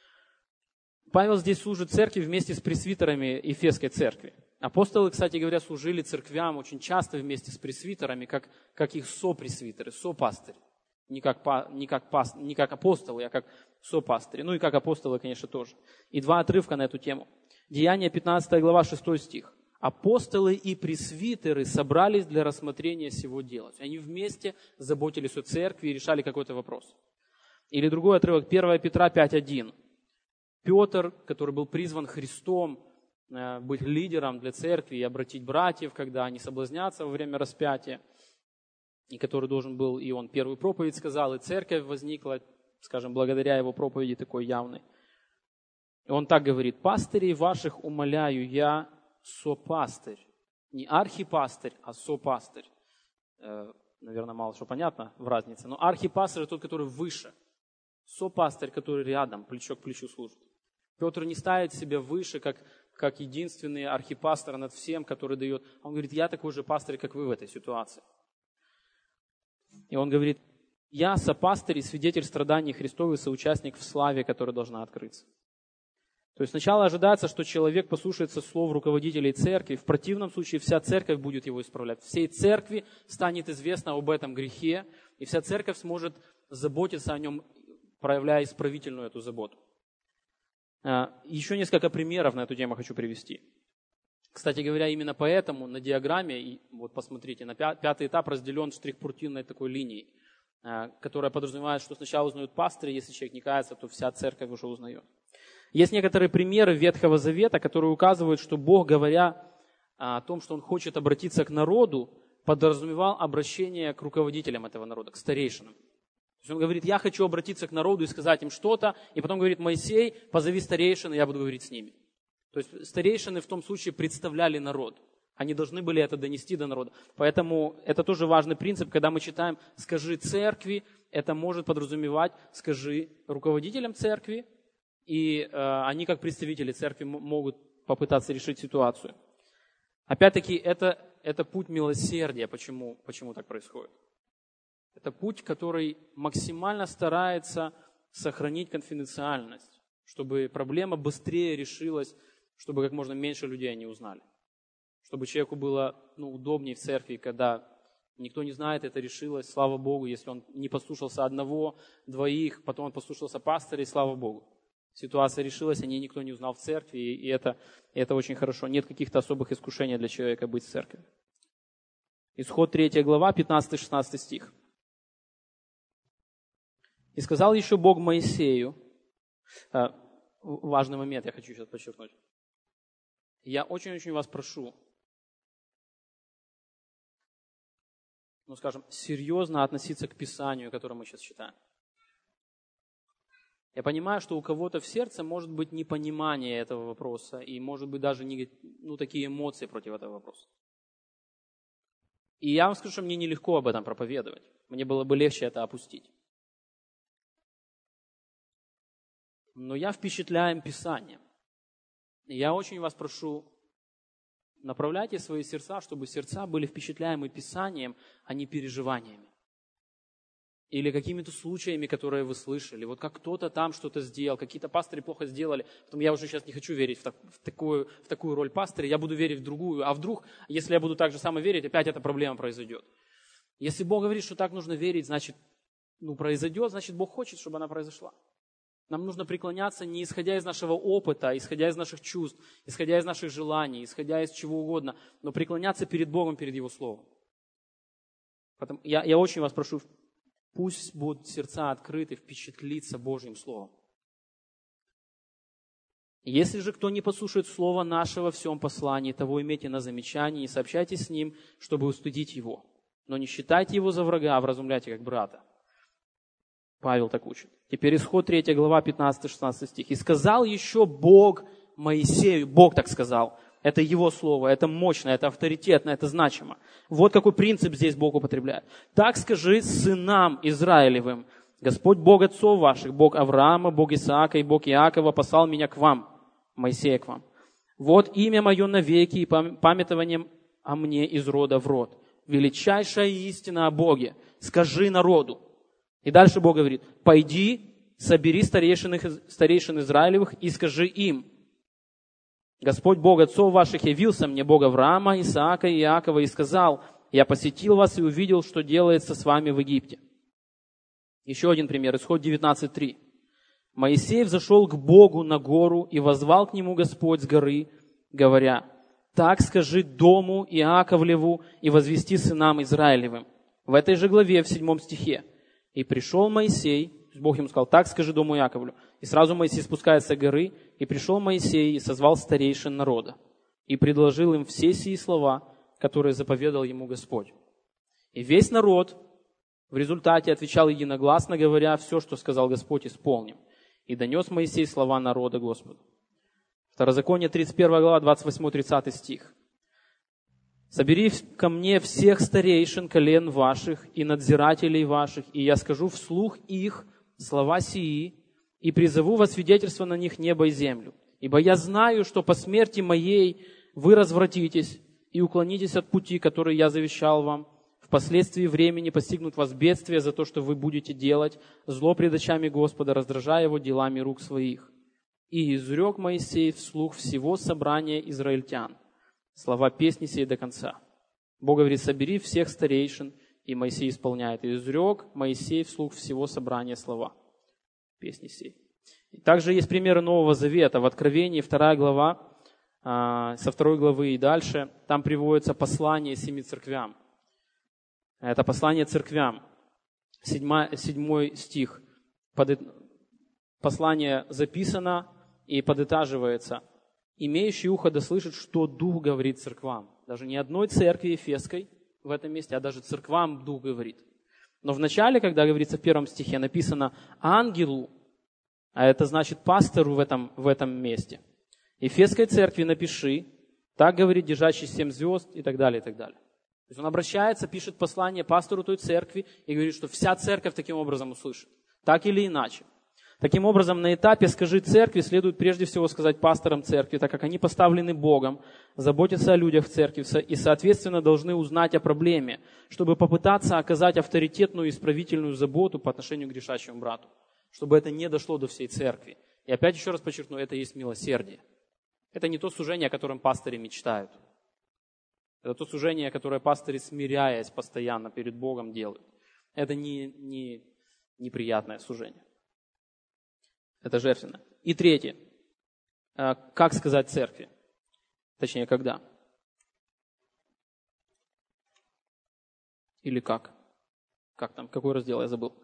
Speaker 1: Павел здесь служит церкви вместе с пресвитерами Ефесской церкви. Апостолы, кстати говоря, служили церквям очень часто вместе с пресвитерами, как, как их сопресвитеры, сопастырь. Не как, не, как пас, не как апостолы, а как сопастыри. Ну и как апостолы, конечно, тоже. И два отрывка на эту тему. Деяния, пятнадцатая глава, шестой стих. Апостолы и пресвитеры собрались для рассмотрения сего дела. Они вместе заботились о церкви и решали какой-то вопрос. Или другой отрывок, первое Петра пять один. Петр, который был призван Христом быть лидером для церкви и обратить братьев, когда они соблазнятся во время распятия, и который должен был, и он первую проповедь сказал, и церковь возникла, скажем, благодаря его проповеди такой явной. И он так говорит, пастырей ваших умоляю я, сопастырь. Не архипастырь, а сопастырь. Э, наверное, мало что понятно в разнице. Но архипастырь – это тот, который выше. Сопастырь, который рядом, плечо к плечу служит. Петр не ставит себя выше, как, как единственный архипастор над всем, который дает. Он говорит, я такой же пастырь, как вы в этой ситуации. И он говорит, я сопастырь и свидетель страданий Христовых, соучастник в славе, которая должна открыться. То есть сначала ожидается, что человек послушается слов руководителей церкви, в противном случае вся церковь будет его исправлять. Всей церкви станет известно об этом грехе, и вся церковь сможет заботиться о нем, проявляя исправительную эту заботу. Еще несколько примеров на эту тему хочу привести. Кстати говоря, именно поэтому на диаграмме, и вот посмотрите, на пятый этап разделен штрих-пуртинной такой линией, которая подразумевает, что сначала узнают пастырь, если человек не кается, то вся церковь уже узнает. Есть некоторые примеры Ветхого Завета, которые указывают, что Бог, говоря о том, что Он хочет обратиться к народу, подразумевал обращение к руководителям этого народа, к старейшинам. То есть Он говорит, я хочу обратиться к народу и сказать им что-то, и потом говорит, Моисей, позови старейшин, и я буду говорить с ними. То есть старейшины в том случае представляли народ. Они должны были это донести до народа. Поэтому это тоже важный принцип, когда мы читаем «скажи церкви», это может подразумевать «скажи руководителям церкви», и э, они, как представители церкви, м- могут попытаться решить ситуацию. Опять-таки, это, это путь милосердия, почему, почему так происходит. Это путь, который максимально старается сохранить конфиденциальность, чтобы проблема быстрее решилась, чтобы как можно меньше людей они узнали. Чтобы человеку было ну, удобнее в церкви, когда никто не знает, это решилось, слава Богу, если он не послушался одного, двоих, потом он послушался пастыря, и слава Богу. Ситуация решилась, о ней никто не узнал в церкви, и это, и это очень хорошо. Нет каких-то особых искушений для человека быть в церкви. Исход третья глава, пятнадцатый-шестнадцатый стих. «И сказал еще Бог Моисею», важный момент я хочу сейчас подчеркнуть. Я очень-очень вас прошу, ну, скажем, серьезно относиться к Писанию, которое мы сейчас читаем. Я понимаю, что у кого-то в сердце может быть непонимание этого вопроса и, может быть, даже не, ну, такие эмоции против этого вопроса. И я вам скажу, что мне нелегко об этом проповедовать. Мне было бы легче это опустить. Но я впечатляем Писанием. Я очень вас прошу, направляйте свои сердца, чтобы сердца были впечатляемы Писанием, а не переживаниями. Или какими-то случаями, которые вы слышали. Вот как кто-то там что-то сделал, какие-то пастыри плохо сделали. Потом я уже сейчас не хочу верить в, так, в, такую, в такую роль пастыря, я буду верить в другую. А вдруг, если я буду так же само верить, опять эта проблема произойдет. Если Бог говорит, что так нужно верить, значит, ну, произойдет, значит, Бог хочет, чтобы она произошла. Нам нужно преклоняться не исходя из нашего опыта, исходя из наших чувств, исходя из наших желаний, исходя из чего угодно, но преклоняться перед Богом, перед Его Словом. Поэтому я, я очень вас прошу, пусть будут сердца открыты, впечатлиться Божьим Словом. Если же кто не послушает Слова нашего в всем послании, того имейте на замечании и сообщайте с ним, чтобы устыдить его. Но не считайте его за врага, а вразумляйте как брата. Павел так учит. Теперь исход третья глава, пятнадцатый-шестнадцатый стих. «И сказал еще Бог Моисею», Бог так сказал, это его слово, это мощно, это авторитетно, это значимо. Вот какой принцип здесь Бог употребляет. «Так скажи сынам Израилевым, Господь Бог отцов ваших, Бог Авраама, Бог Исаака и Бог Иакова послал меня к вам», Моисея к вам. «Вот имя мое навеки и памятованием о мне из рода в род. Величайшая истина о Боге, скажи народу». И дальше Бог говорит: «Пойди, собери старейшин, старейшин Израилевых и скажи им: Господь Бог отцов ваших явился мне, Бог Авраама, Исаака и Иакова, и сказал: я посетил вас и увидел, что делается с вами в Египте». Еще один пример, исход девятнадцать три. «Моисей взошел к Богу на гору, и воззвал к нему Господь с горы, говоря: так скажи дому Иаковлеву и возвести сынам Израилевым». В этой же главе, в седьмом стихе. «И пришел Моисей», Бог ему сказал: так скажи дому Иаковлю. И сразу Моисей спускается с горы, и пришел Моисей и созвал старейшин народа, и предложил им все сии слова, которые заповедал ему Господь. И весь народ в результате отвечал единогласно, говоря: все, что сказал Господь, исполним. И донес Моисей слова народа Господу. Второзаконие, тридцать первая глава, двадцать восьмой тридцатый стих. «Собери ко мне всех старейшин колен ваших и надзирателей ваших, и я скажу вслух их слова сии, и призову во свидетельство на них небо и землю. Ибо я знаю, что по смерти моей вы развратитесь и уклонитесь от пути, который я завещал вам. Впоследствии времени постигнут вас бедствия за то, что вы будете делать зло пред очами Господа, раздражая его делами рук своих». И изрек Моисей вслух всего собрания израильтян слова песни сей до конца. Бог говорит: собери всех старейшин, и Моисей исполняет. И изрек Моисей вслух всего собрания слова песни сей. И также есть примеры Нового Завета. В Откровении, вторая глава, со второй главы и дальше, там приводится послание семи церквям. Это послание церквям. Седьмой, седьмой стих. Под... Послание записано и подытаживается: «Имеющий ухо да слышит, что Дух говорит церквам». Даже не одной церкви Ефесской в этом месте, а даже церквам Дух говорит. Но в начале, когда говорится в первом стихе, написано «ангелу», а это значит пастору в этом, в этом месте. «Ефесской церкви напиши, так говорит держащий семь звезд», и так далее, и так далее. То есть он обращается, пишет послание пастору той церкви и говорит, что вся церковь таким образом услышит. Так или иначе. Таким образом, на этапе «скажи церкви» следует прежде всего сказать пасторам церкви, так как они поставлены Богом, заботятся о людях в церкви и, соответственно, должны узнать о проблеме, чтобы попытаться оказать авторитетную и исправительную заботу по отношению к грешащему брату, чтобы это не дошло до всей церкви. И опять еще раз подчеркну, это есть милосердие. Это не то служение, о котором пастыри мечтают. Это то служение, которое пастыри, смиряясь постоянно перед Богом, делают. Это не, не неприятное служение. Это жертвенно. И третье. Как сказать церкви? Точнее, когда? Или как? Как там? Какой раздел? Я забыл.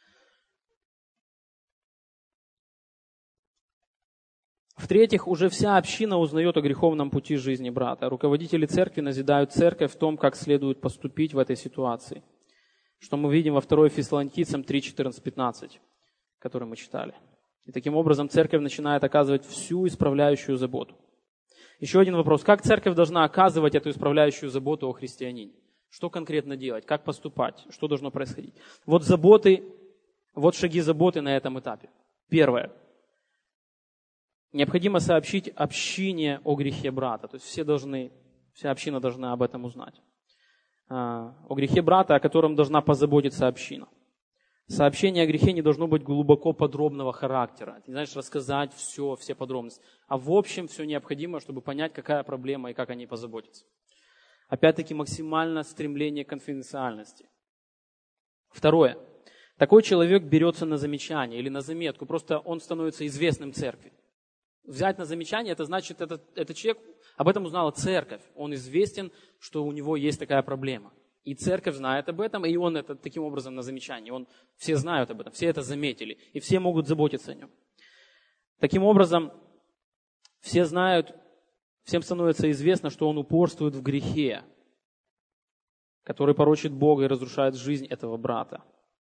Speaker 1: В-третьих, уже вся община узнает о греховном пути жизни брата. Руководители церкви назидают церковь в том, как следует поступить в этой ситуации. Что мы видим во второй Фессалоникийцам три, четырнадцать, пятнадцать, который мы читали. И таким образом церковь начинает оказывать всю исправляющую заботу. Еще один вопрос. Как церковь должна оказывать эту исправляющую заботу о христианине? Что конкретно делать? Как поступать? Что должно происходить? Вот заботы, вот шаги заботы на этом этапе. Первое. Необходимо сообщить общине о грехе брата. То есть все должны, вся община должна об этом узнать. О грехе брата, о котором должна позаботиться община. Сообщение о грехе не должно быть глубоко подробного характера. Ты знаешь, рассказать все, все подробности. А в общем все необходимо, чтобы понять, какая проблема и как о ней позаботиться. Опять-таки максимальное стремление к конфиденциальности. Второе. Такой человек берется на замечание или на заметку. Просто он становится известным церкви. Взять на замечание, это значит, этот, этот человек, об этом узнала церковь. Он известен, что у него есть такая проблема. И церковь знает об этом, и он это таким образом на замечание. Он, все знают об этом, все это заметили, и все могут заботиться о нем. Таким образом, все знают, всем становится известно, что он упорствует в грехе, который порочит Бога и разрушает жизнь этого брата.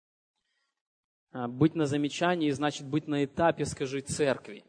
Speaker 1: Быть на замечании значит быть на этапе, скажи, церкви.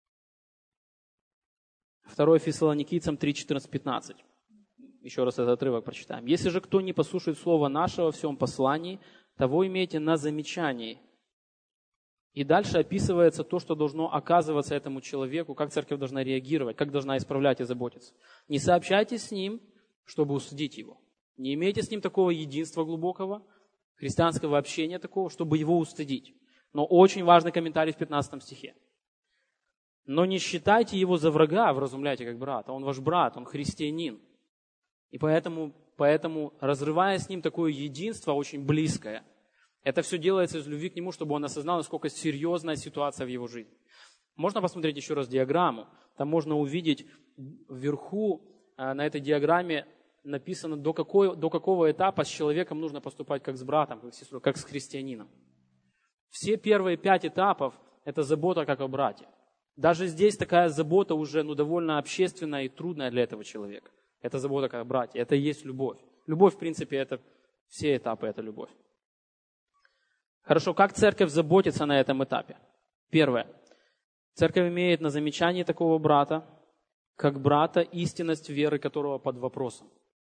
Speaker 1: второй Фессалоникийцам три, четырнадцать, пятнадцать. Еще раз этот отрывок прочитаем. «Если же кто не послушает слова нашего в всем послании, того имейте на замечании». И дальше описывается то, что должно оказываться этому человеку, как церковь должна реагировать, как должна исправлять и заботиться. Не сообщайте с ним, чтобы усудить его. Не имейте с ним такого единства глубокого, христианского общения такого, чтобы его устыдить. Но очень важный комментарий в пятнадцатом стихе. «Но не считайте его за врага, вразумляйте как брата. Он ваш брат, он христианин. И поэтому, поэтому, разрывая с ним такое единство очень близкое, это все делается из любви к нему, чтобы он осознал, насколько серьезная ситуация в его жизни». Можно посмотреть еще раз диаграмму. Там можно увидеть вверху на этой диаграмме написано, до, какой, до какого этапа с человеком нужно поступать как с братом, как с сестрой, как с христианином. Все первые пять этапов – это забота как о брате. Даже здесь такая забота уже ну, довольно общественная и трудная для этого человека. Это забота как братья, это и есть любовь. Любовь, в принципе, это все этапы, это любовь. Хорошо, как церковь заботится на этом этапе? Первое. Церковь имеет на замечании такого брата, как брата, истинность веры которого под вопросом.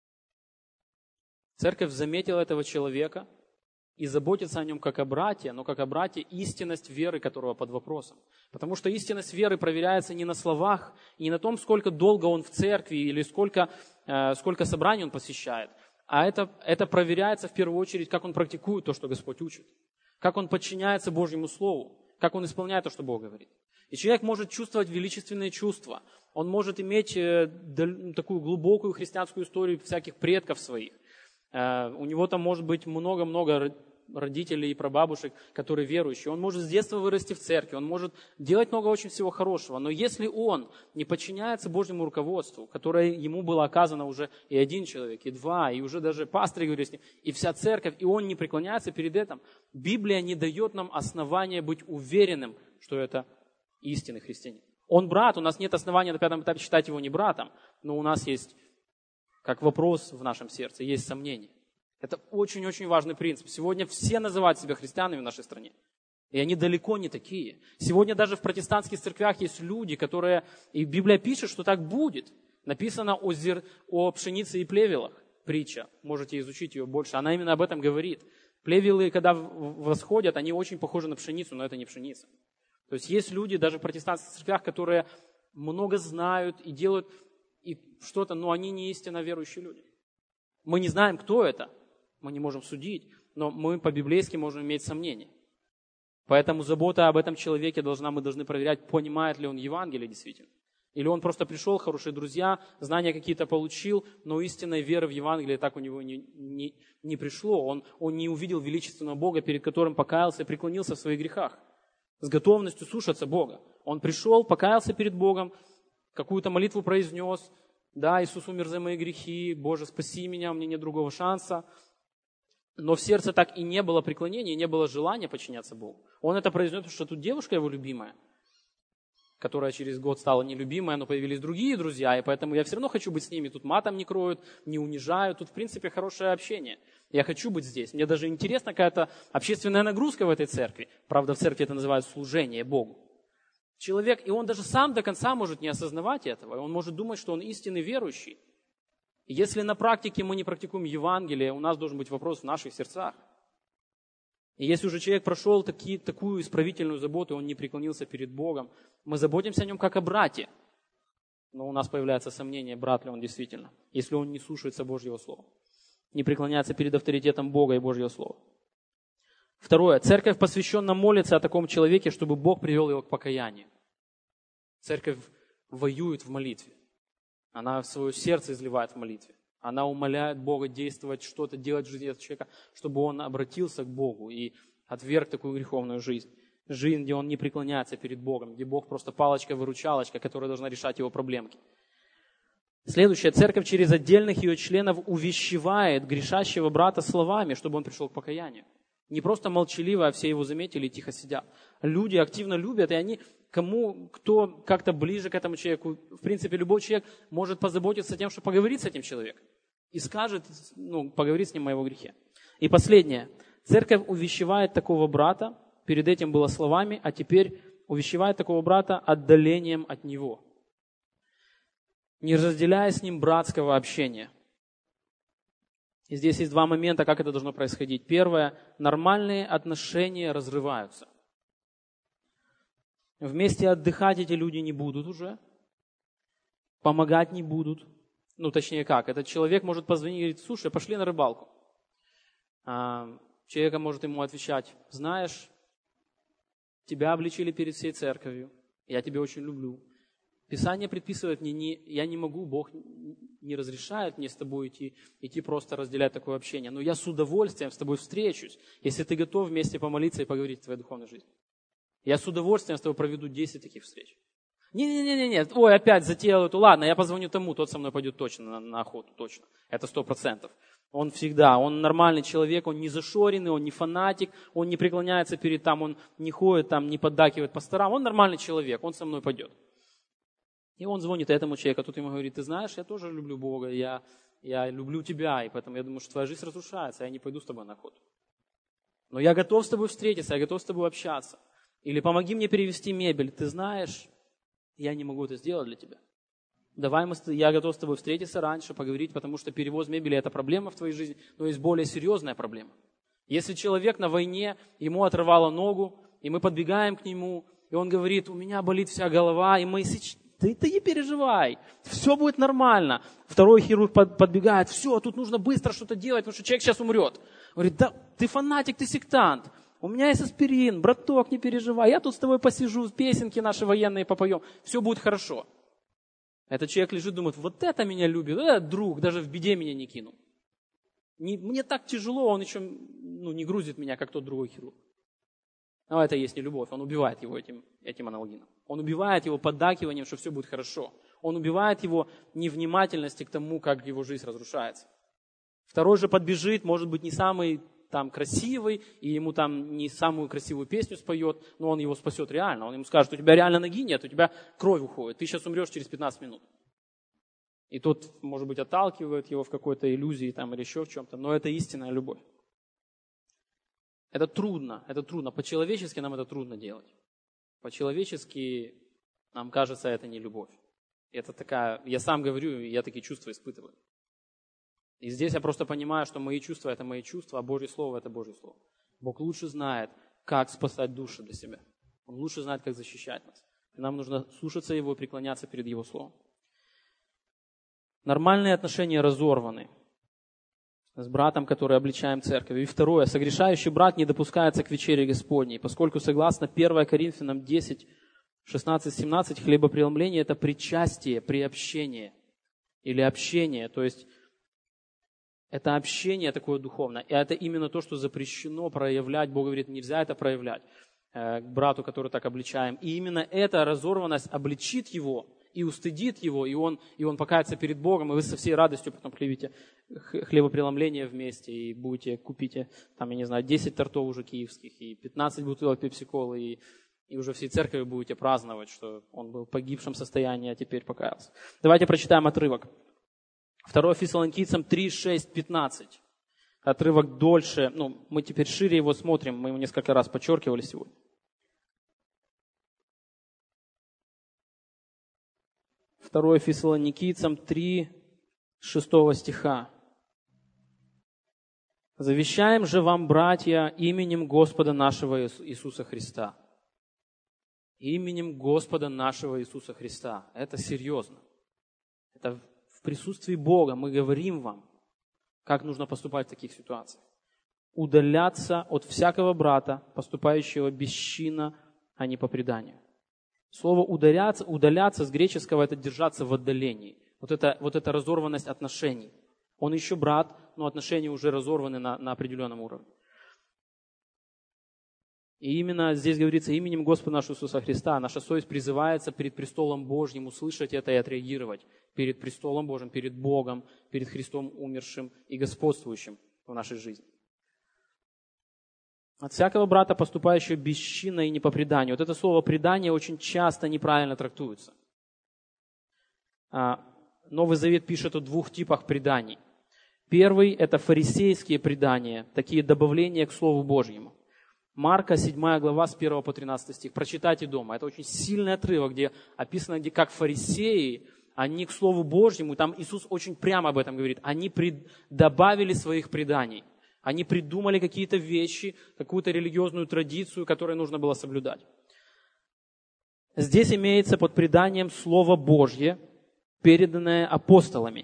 Speaker 1: Церковь заметила этого человека и заботится о нем как о брате, но как о брате истинность веры которого под вопросом. Потому что истинность веры проверяется не на словах, не на том, сколько долго он в церкви или сколько, э, сколько собраний он посещает, а это, это проверяется в первую очередь, как он практикует то, что Господь учит, как он подчиняется Божьему Слову, как он исполняет то, что Бог говорит. И человек может чувствовать величественные чувства, он может иметь э, такую глубокую христианскую историю всяких предков своих. Э, у него там может быть много-много родителей и прабабушек, которые верующие. Он может с детства вырасти в церкви, он может делать много очень всего хорошего. Но если он не подчиняется Божьему руководству, которое ему было оказано уже и один человек, и два, и уже даже пастырь говорит с ним, и вся церковь, и он не преклоняется перед этим, Библия не дает нам основания быть уверенным, что это истинный христианин. Он брат, у нас нет основания на пятом этапе считать его не братом, но у нас есть, как вопрос в нашем сердце, есть сомнения. Это очень-очень важный принцип. Сегодня все называют себя христианами в нашей стране. И они далеко не такие. Сегодня даже в протестантских церквях есть люди, которые... И Библия пишет, что так будет. Написано о, зер... о пшенице и плевелах. Притча. Можете изучить ее больше. Она именно об этом говорит. Плевелы, когда восходят, они очень похожи на пшеницу, но это не пшеница. То есть есть люди даже в протестантских церквях, которые много знают и делают и что-то, но они не истинно верующие люди. Мы не знаем, кто это, мы не можем судить, но мы по-библейски можем иметь сомнения. Поэтому забота об этом человеке должна, мы должны проверять, понимает ли он Евангелие действительно. Или он просто пришел, хорошие друзья, знания какие-то получил, но истинной веры в Евангелие так у него не, не, не пришло. Он, он не увидел величественного Бога, перед которым покаялся и преклонился в своих грехах. С готовностью слушаться Бога. Он пришел, покаялся перед Богом, какую-то молитву произнес. Да, Иисус умер за мои грехи, Боже, спаси меня, у меня нет другого шанса. Но в сердце так и не было преклонения, и не было желания подчиняться Богу. Он это произнес, потому что тут девушка его любимая, которая через год стала нелюбимая, но появились другие друзья, и поэтому я все равно хочу быть с ними. Тут матом не кроют, не унижают, тут в принципе хорошее общение. Я хочу быть здесь. Мне даже интересна какая-то общественная нагрузка в этой церкви. Правда, в церкви это называют служение Богу. Человек, и он даже сам до конца может не осознавать этого, и он может думать, что он истинный верующий. И если на практике мы не практикуем Евангелие, у нас должен быть вопрос в наших сердцах. И если уже человек прошел таки, такую исправительную заботу, он не преклонился перед Богом, мы заботимся о нем как о брате. Но у нас появляется сомнение, брат ли он действительно, если он не слушается Божьего Слова, не преклоняется перед авторитетом Бога и Божьего Слова. Второе. Церковь посвященно молится о таком человеке, чтобы Бог привел его к покаянию. Церковь воюет в молитве. Она свое сердце изливает в молитве. Она умоляет Бога действовать, что-то делать в жизни этого человека, чтобы он обратился к Богу и отверг такую греховную жизнь. Жизнь, где он не преклоняется перед Богом, где Бог просто палочка-выручалочка, которая должна решать его проблемки. Следующее. Церковь через отдельных ее членов увещевает грешащего брата словами, чтобы он пришел к покаянию. Не просто молчаливо, а все его заметили и тихо сидят. Люди активно любят, и они, кому, кто как-то ближе к этому человеку, в принципе, любой человек может позаботиться тем, что поговорит с этим человеком. И скажет, ну, поговорит с ним о его грехе. И последнее. Церковь увещевает такого брата, перед этим было словами, а теперь увещевает такого брата отдалением от него. Не разделяя с ним братского общения. И здесь есть два момента, как это должно происходить. Первое. Нормальные отношения разрываются. Вместе отдыхать эти люди не будут уже. Помогать не будут. Ну, точнее как. Этот человек может позвонить и говорить: слушай, пошли на рыбалку. А человек может ему отвечать: знаешь, тебя обличили перед всей церковью. Я тебя очень люблю. Писание предписывает мне, не, я не могу, Бог не разрешает мне с тобой идти, идти просто разделять такое общение. Но я с удовольствием с тобой встречусь, если ты готов вместе помолиться и поговорить о твоей духовной жизни. Я с удовольствием с тобой проведу десять таких встреч. Не-не-не-не, ой, опять затеял эту, ладно, я позвоню тому, тот со мной пойдет точно на, на охоту, точно. Это сто процентов. Он всегда, он нормальный человек, он не зашоренный, он не фанатик, он не преклоняется перед там, он не ходит там, не поддакивает пасторам, он нормальный человек, он со мной пойдет. И он звонит этому человеку, а тут ему говорит: ты знаешь, я тоже люблю Бога, я, я люблю тебя, и поэтому я думаю, что твоя жизнь разрушается, я не пойду с тобой на охоту. Но я готов с тобой встретиться, я готов с тобой общаться. Или помоги мне перевести мебель, ты знаешь, я не могу это сделать для тебя. Давай мы, я готов с тобой встретиться раньше, поговорить, потому что перевоз мебели – это проблема в твоей жизни, но есть более серьезная проблема. Если человек на войне, ему оторвало ногу, и мы подбегаем к нему, и он говорит: у меня болит вся голова, и мы сейчас... Ты, ты не переживай, все будет нормально. Второй хирург под, подбегает: все, тут нужно быстро что-то делать, потому что человек сейчас умрет. Говорит: да ты фанатик, ты сектант. У меня есть аспирин, браток, не переживай. Я тут с тобой посижу, песенки наши военные попоем. Все будет хорошо. Этот человек лежит, думает: вот это меня любит, вот этот друг, даже в беде меня не кинул. Не, мне так тяжело, он еще ну, не грузит меня, как тот другой хирург. Но это и есть не любовь, он убивает его этим, этим аналогином. Он убивает его поддакиванием, что все будет хорошо. Он убивает его невнимательности к тому, как его жизнь разрушается. Второй же подбежит, может быть, не самый там красивый, и ему там не самую красивую песню споет, но он его спасет реально. Он ему скажет: у тебя реально ноги нет, у тебя кровь уходит, ты сейчас умрешь через пятнадцать минут. И тот, может быть, отталкивает его в какой-то иллюзии там, или еще в чем-то, но это истинная любовь. Это трудно, это трудно. По-человечески нам это трудно делать. По-человечески нам кажется, это не любовь. Это такая, я сам говорю, я такие чувства испытываю. И здесь я просто понимаю, что мои чувства – это мои чувства, а Божье Слово – это Божье Слово. Бог лучше знает, как спасать души для себя. Он лучше знает, как защищать нас. И нам нужно слушаться Его и преклоняться перед Его Словом. Нормальные отношения разорваны с братом, который обличаем церковь. И второе, согрешающий брат не допускается к вечере Господней, поскольку согласно первое Коринфянам десять, шестнадцать, семнадцать, хлебопреломление – это причастие, приобщение или общение, то есть это общение такое духовное. И это именно то, что запрещено проявлять. Бог говорит, нельзя это проявлять э, к брату, который так обличаем. И именно эта разорванность обличит его и устыдит его, и он, и он покается перед Богом, и вы со всей радостью потом хлебите хлебопреломление вместе, и будете, купите, там, я не знаю, десять тортов уже киевских, и пятнадцать бутылок пепси-колы, и, и уже всей церковью будете праздновать, что он был в погибшем состоянии, а теперь покаялся. Давайте прочитаем отрывок. второе Фессалоникийцам три, шесть, пятнадцать. Отрывок дольше, ну, мы теперь шире его смотрим, мы его несколько раз подчеркивали сегодня. второе Фессалоникийцам три, шестого стиха. «Завещаем же вам, братья, именем Господа нашего Иисуса Христа». Именем Господа нашего Иисуса Христа. Это серьезно. Это в присутствии Бога мы говорим вам, как нужно поступать в таких ситуациях. Удаляться от всякого брата, поступающего бесчинно, а не по преданию. Слово «удаляться», удаляться с греческого – это держаться в отдалении. Вот это, вот это разорванность отношений. Он еще брат, но отношения уже разорваны на, на определенном уровне. И именно здесь говорится именем Господа нашего Иисуса Христа. Наша совесть призывается перед престолом Божьим услышать это и отреагировать. Перед престолом Божьим, перед Богом, перед Христом умершим и господствующим в нашей жизни. От всякого брата, поступающего бесчинно и не по преданию. Вот это слово «предание» очень часто неправильно трактуется. Новый Завет пишет о двух типах преданий. Первый – это фарисейские предания, такие добавления к Слову Божьему. Марка, седьмая глава, с первого по тринадцатый стих. Прочитайте дома. Это очень сильный отрывок, где описано, где как фарисеи, они к Слову Божьему, там Иисус очень прямо об этом говорит, они прид... добавили своих преданий. Они придумали какие-то вещи, какую-то религиозную традицию, которую нужно было соблюдать. Здесь имеется под преданием Слово Божье, переданное апостолами.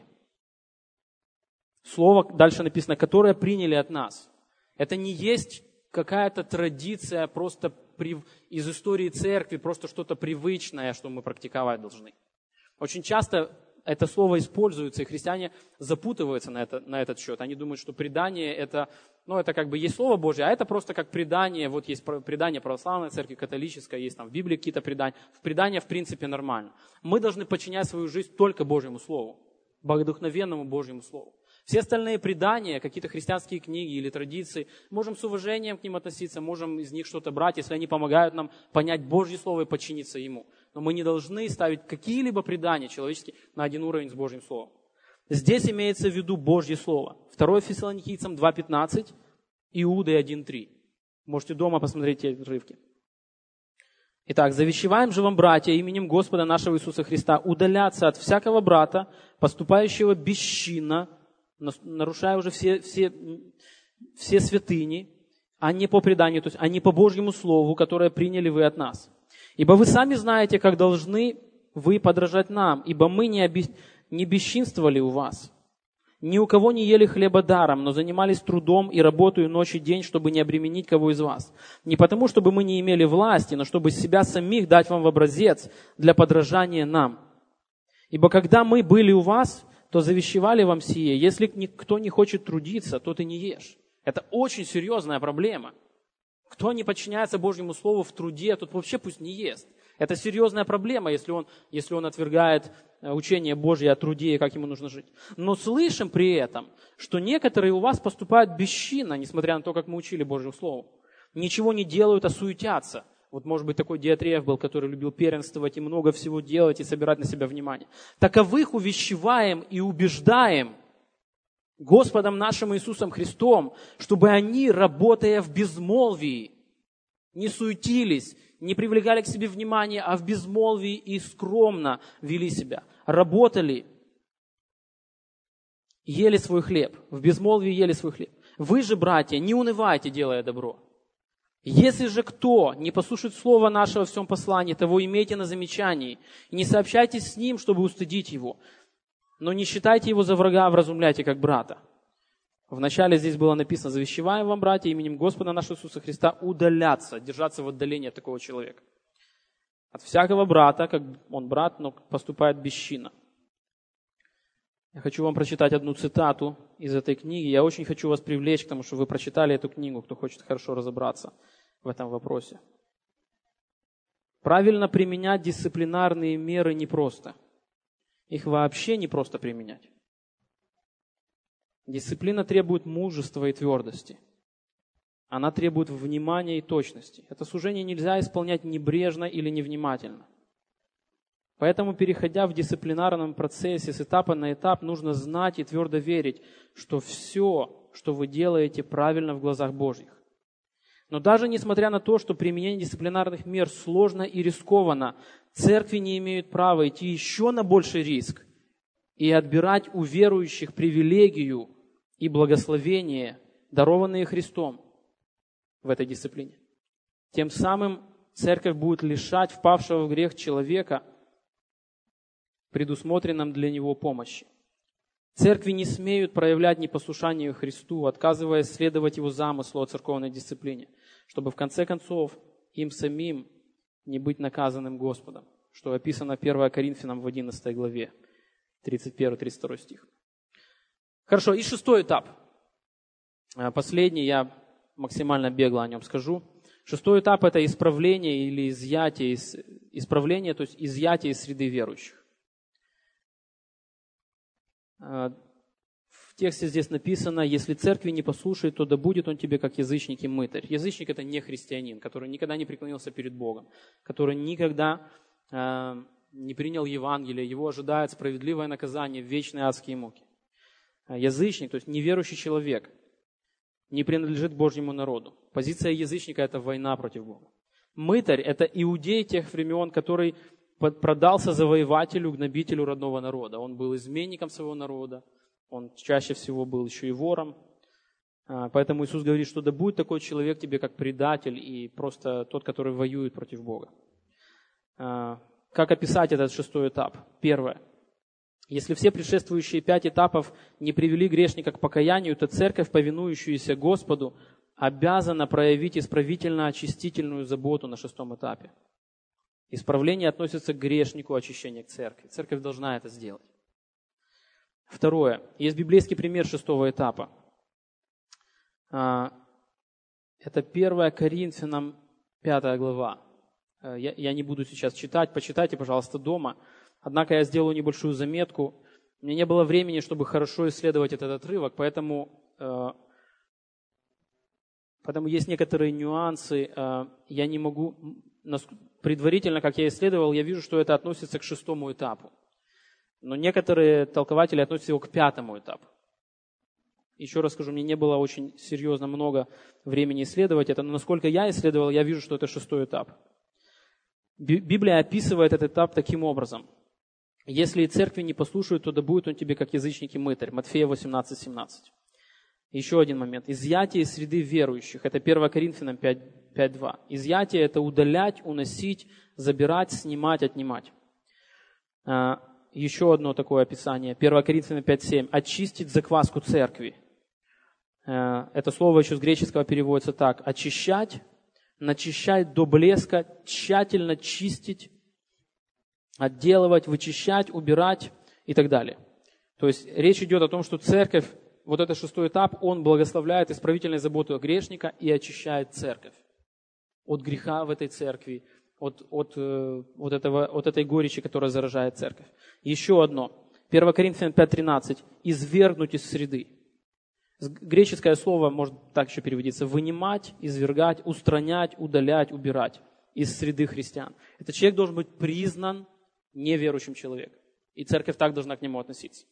Speaker 1: Слово, дальше написано, которое приняли от нас. Это не есть какая-то традиция просто при, из истории церкви, просто что-то привычное, что мы практиковать должны. Очень часто это слово используется, и христиане запутываются на, это, на этот счет. Они думают, что предание это, ну, это как бы есть Слово Божье, а это просто как предание. Вот есть предание православной церкви, католической, есть там в Библии какие-то предания. В предание, в принципе, нормально. Мы должны подчинять свою жизнь только Божьему Слову, богодухновенному Божьему Слову. Все остальные предания, какие-то христианские книги или традиции, можем с уважением к ним относиться, можем из них что-то брать, если они помогают нам понять Божье Слово и подчиниться Ему. Но мы не должны ставить какие-либо предания человеческие на один уровень с Божьим Словом. Здесь имеется в виду Божье Слово. второе Фессалоникийцам два пятнадцать, Иуды один три. Можете дома посмотреть эти отрывки. Итак, завещеваем же вам, братья, именем Господа нашего Иисуса Христа, удаляться от всякого брата, поступающего бесчинно, нарушая уже все, все, все святыни, а не по преданию, то есть а не по Божьему Слову, которое приняли вы от нас. Ибо вы сами знаете, как должны вы подражать нам, ибо мы не, оби... не бесчинствовали у вас. Ни у кого не ели хлеба даром, но занимались трудом и работой ночь и день, чтобы не обременить кого из вас. Не потому, чтобы мы не имели власти, но чтобы себя самих дать вам в образец для подражания нам. Ибо когда мы были у вас, то завещевали вам сие: если никто не хочет трудиться, то ты не ешь. Это очень серьезная проблема. Кто не подчиняется Божьему Слову в труде, тот вообще пусть не ест. Это серьезная проблема, если он, если он отвергает учение Божье о труде и как ему нужно жить. Но слышим при этом, что некоторые у вас поступают бесчинно, несмотря на то, как мы учили Божьему Слову. Ничего не делают, а суетятся. Вот, может быть, такой Диатреев был, который любил первенствовать и много всего делать и собирать на себя внимание. Таковых увещеваем и убеждаем Господом нашим Иисусом Христом, чтобы они, работая в безмолвии, не суетились, не привлекали к себе внимания, а в безмолвии и скромно вели себя. Работали ели свой хлеб, в безмолвии ели свой хлеб. Вы же, братья, не унывайте, делая добро. Если же кто не послушает слова нашего в всем послании, того имейте на замечании, и не сообщайтесь с ним, чтобы устыдить его, но не считайте его за врага, а вразумляйте как брата. Вначале здесь было написано: завещеваем вам, братья, именем Господа нашего Иисуса Христа удаляться, держаться в отдалении от такого человека. От всякого брата, как он брат, но поступает бесчинно. Я хочу вам прочитать одну цитату из этой книги. Я очень хочу вас привлечь к тому, что вы прочитали эту книгу, кто хочет хорошо разобраться в этом вопросе. Правильно применять дисциплинарные меры непросто. Их вообще не просто применять. Дисциплина требует мужества и твердости. Она требует внимания и точности. Это служение нельзя исполнять небрежно или невнимательно. Поэтому, переходя в дисциплинарном процессе с этапа на этап, нужно знать и твердо верить, что все, что вы делаете, правильно в глазах Божьих. Но даже несмотря на то, что применение дисциплинарных мер сложно и рискованно, церкви не имеют права идти еще на больший риск и отбирать у верующих привилегию и благословение, дарованные Христом в этой дисциплине. Тем самым церковь будет лишать впавшего в грех человека предусмотренном для него помощи. Церкви не смеют проявлять непослушание Христу, отказываясь следовать его замыслу о церковной дисциплине, чтобы в конце концов им самим не быть наказанным Господом, что описано первое Коринфянам в одиннадцатой главе, тридцать первый тридцать второй стих. Хорошо, и шестой этап. Последний, я максимально бегло о нем скажу. Шестой этап – это исправление или изъятие, исправление, то есть изъятие из среды верующих. В тексте здесь написано: если церкви не послушает, то да будет он тебе как язычник и мытарь. Язычник – это не христианин, который никогда не преклонился перед Богом, который никогда э, не принял Евангелие, его ожидает справедливое наказание, вечные адские муки. Язычник, то есть неверующий человек, не принадлежит Божьему народу. Позиция язычника – это война против Бога. Мытарь – это иудей тех времен, который продался завоевателю, гнобителю родного народа. Он был изменником своего народа, он чаще всего был еще и вором. Поэтому Иисус говорит, что да будет такой человек тебе как предатель и просто тот, который воюет против Бога. Как описать этот шестой этап? Первое. Если все предшествующие пять этапов не привели грешника к покаянию, то церковь, повинующаяся Господу, обязана проявить исправительно-очистительную заботу на шестом этапе. Исправление относится к грешнику, очищение к церкви. Церковь должна это сделать. Второе. Есть библейский пример шестого этапа. Это первое Коринфянам пятая глава. Я, я не буду сейчас читать, почитайте, пожалуйста, дома. Однако я сделаю небольшую заметку. У меня не было времени, чтобы хорошо исследовать этот отрывок, поэтому, э, поэтому есть некоторые нюансы. Э, я не могу... Предварительно, как я исследовал, я вижу, что это относится к шестому этапу. Но некоторые толкователи относят его к пятому этапу. Еще раз скажу, мне не было очень серьезно много времени исследовать это, но насколько я исследовал, я вижу, что это шестой этап. Библия описывает этот этап таким образом. Если и церкви не послушают, то да будет он тебе как язычник и мытарь. Матфея восемнадцать семнадцать. Еще один момент. Изъятие из среды верующих. Это первое Коринфянам пять два. Изъятие – это удалять, уносить, забирать, снимать, отнимать. Еще одно такое описание. первое Коринфянам пять семь. Очистить закваску церкви. Это слово еще с греческого переводится так. Очищать, начищать до блеска, тщательно чистить, отделывать, вычищать, убирать и так далее. То есть речь идет о том, что церковь, вот этот шестой этап, он благословляет исправительной заботой грешника и очищает церковь от греха в этой церкви, от, от, от, этого, от этой горечи, которая заражает церковь. Еще одно. первое Коринфянам пять тринадцать. Извергнуть из среды. Греческое слово может так еще переводиться. Вынимать, извергать, устранять, удалять, убирать из среды христиан. Этот человек должен быть признан неверующим человеком. И церковь так должна к нему относиться.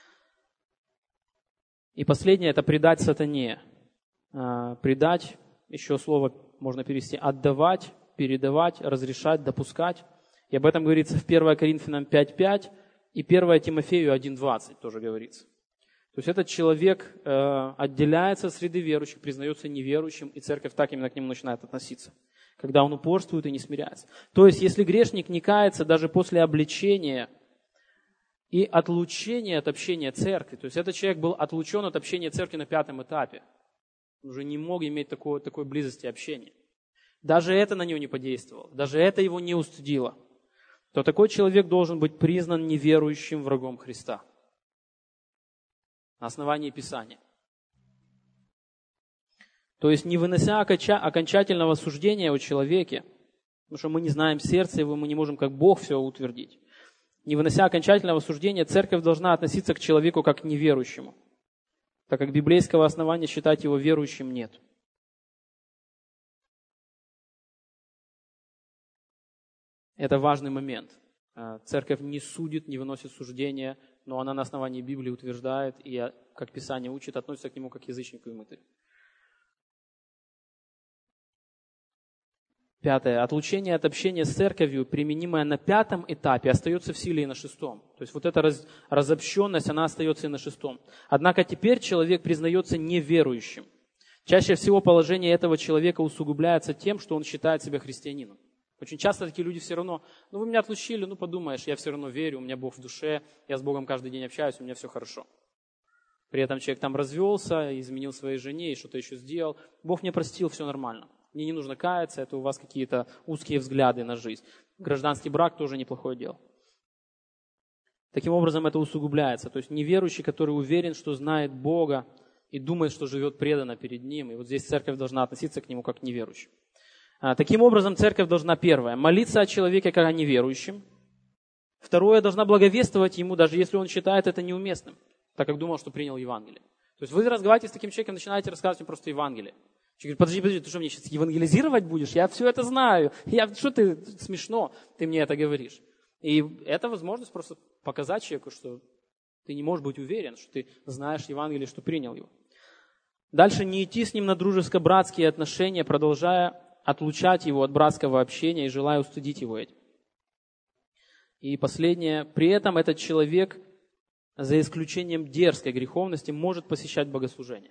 Speaker 1: И последнее – это предать сатане. Предать, еще слово можно перевести, отдавать, передавать, разрешать, допускать. И об этом говорится в первое Коринфянам пять пять и первое Тимофею один двадцать тоже говорится. То есть этот человек э, отделяется от среды верующих, признается неверующим, и церковь так именно к нему начинает относиться, когда он упорствует и не смиряется. То есть если грешник не кается даже после обличения и отлучения от общения церкви, то есть этот человек был отлучен от общения церкви на пятом этапе, он уже не мог иметь такой, такой близости общения. Даже это на него не подействовало, даже это его не устыдило, то такой человек должен быть признан неверующим врагом Христа на основании Писания. То есть, не вынося окончательного суждения о человеке, потому что мы не знаем сердца его, мы не можем как Бог все утвердить. Не вынося окончательного суждения, церковь должна относиться к человеку как к неверующему, так как библейского основания считать его верующим нет. Это важный момент. Церковь не судит, не выносит суждения, но она на основании Библии утверждает и, как Писание учит, относится к нему как к язычнику и мытарю. Пятое. Отлучение от общения с церковью, применимое на пятом этапе, остается в силе и на шестом. То есть вот эта раз, разобщенность, она остается и на шестом. Однако теперь человек признается неверующим. Чаще всего положение этого человека усугубляется тем, что он считает себя христианином. Очень часто такие люди все равно, ну вы меня отлучили, ну подумаешь, я все равно верю, у меня Бог в душе, я с Богом каждый день общаюсь, у меня все хорошо. При этом человек там развелся, изменил своей жене и что-то еще сделал. Бог мне простил, все нормально. Мне не нужно каяться, это у вас какие-то узкие взгляды на жизнь. Гражданский брак тоже неплохое дело. Таким образом это усугубляется. То есть неверующий, который уверен, что знает Бога и думает, что живет преданно перед Ним. И вот здесь церковь должна относиться к нему как к неверующему. Таким образом, церковь должна, первое, молиться о человеке как о неверующем. Второе, должна благовествовать ему, даже если он считает это неуместным, так как думал, что принял Евангелие. То есть вы разговариваете с таким человеком, начинаете рассказывать ему просто Евангелие. Человек говорит, подожди, подожди, ты что, мне сейчас евангелизировать будешь? Я все это знаю. Я, что ты, смешно, ты мне это говоришь. И это возможность просто показать человеку, что ты не можешь быть уверен, что ты знаешь Евангелие, что принял его. Дальше не идти с ним на дружеско-братские отношения, продолжая отлучать его от братского общения и желая устыдить его этим. И последнее. При этом этот человек, за исключением дерзкой греховности, может посещать богослужение.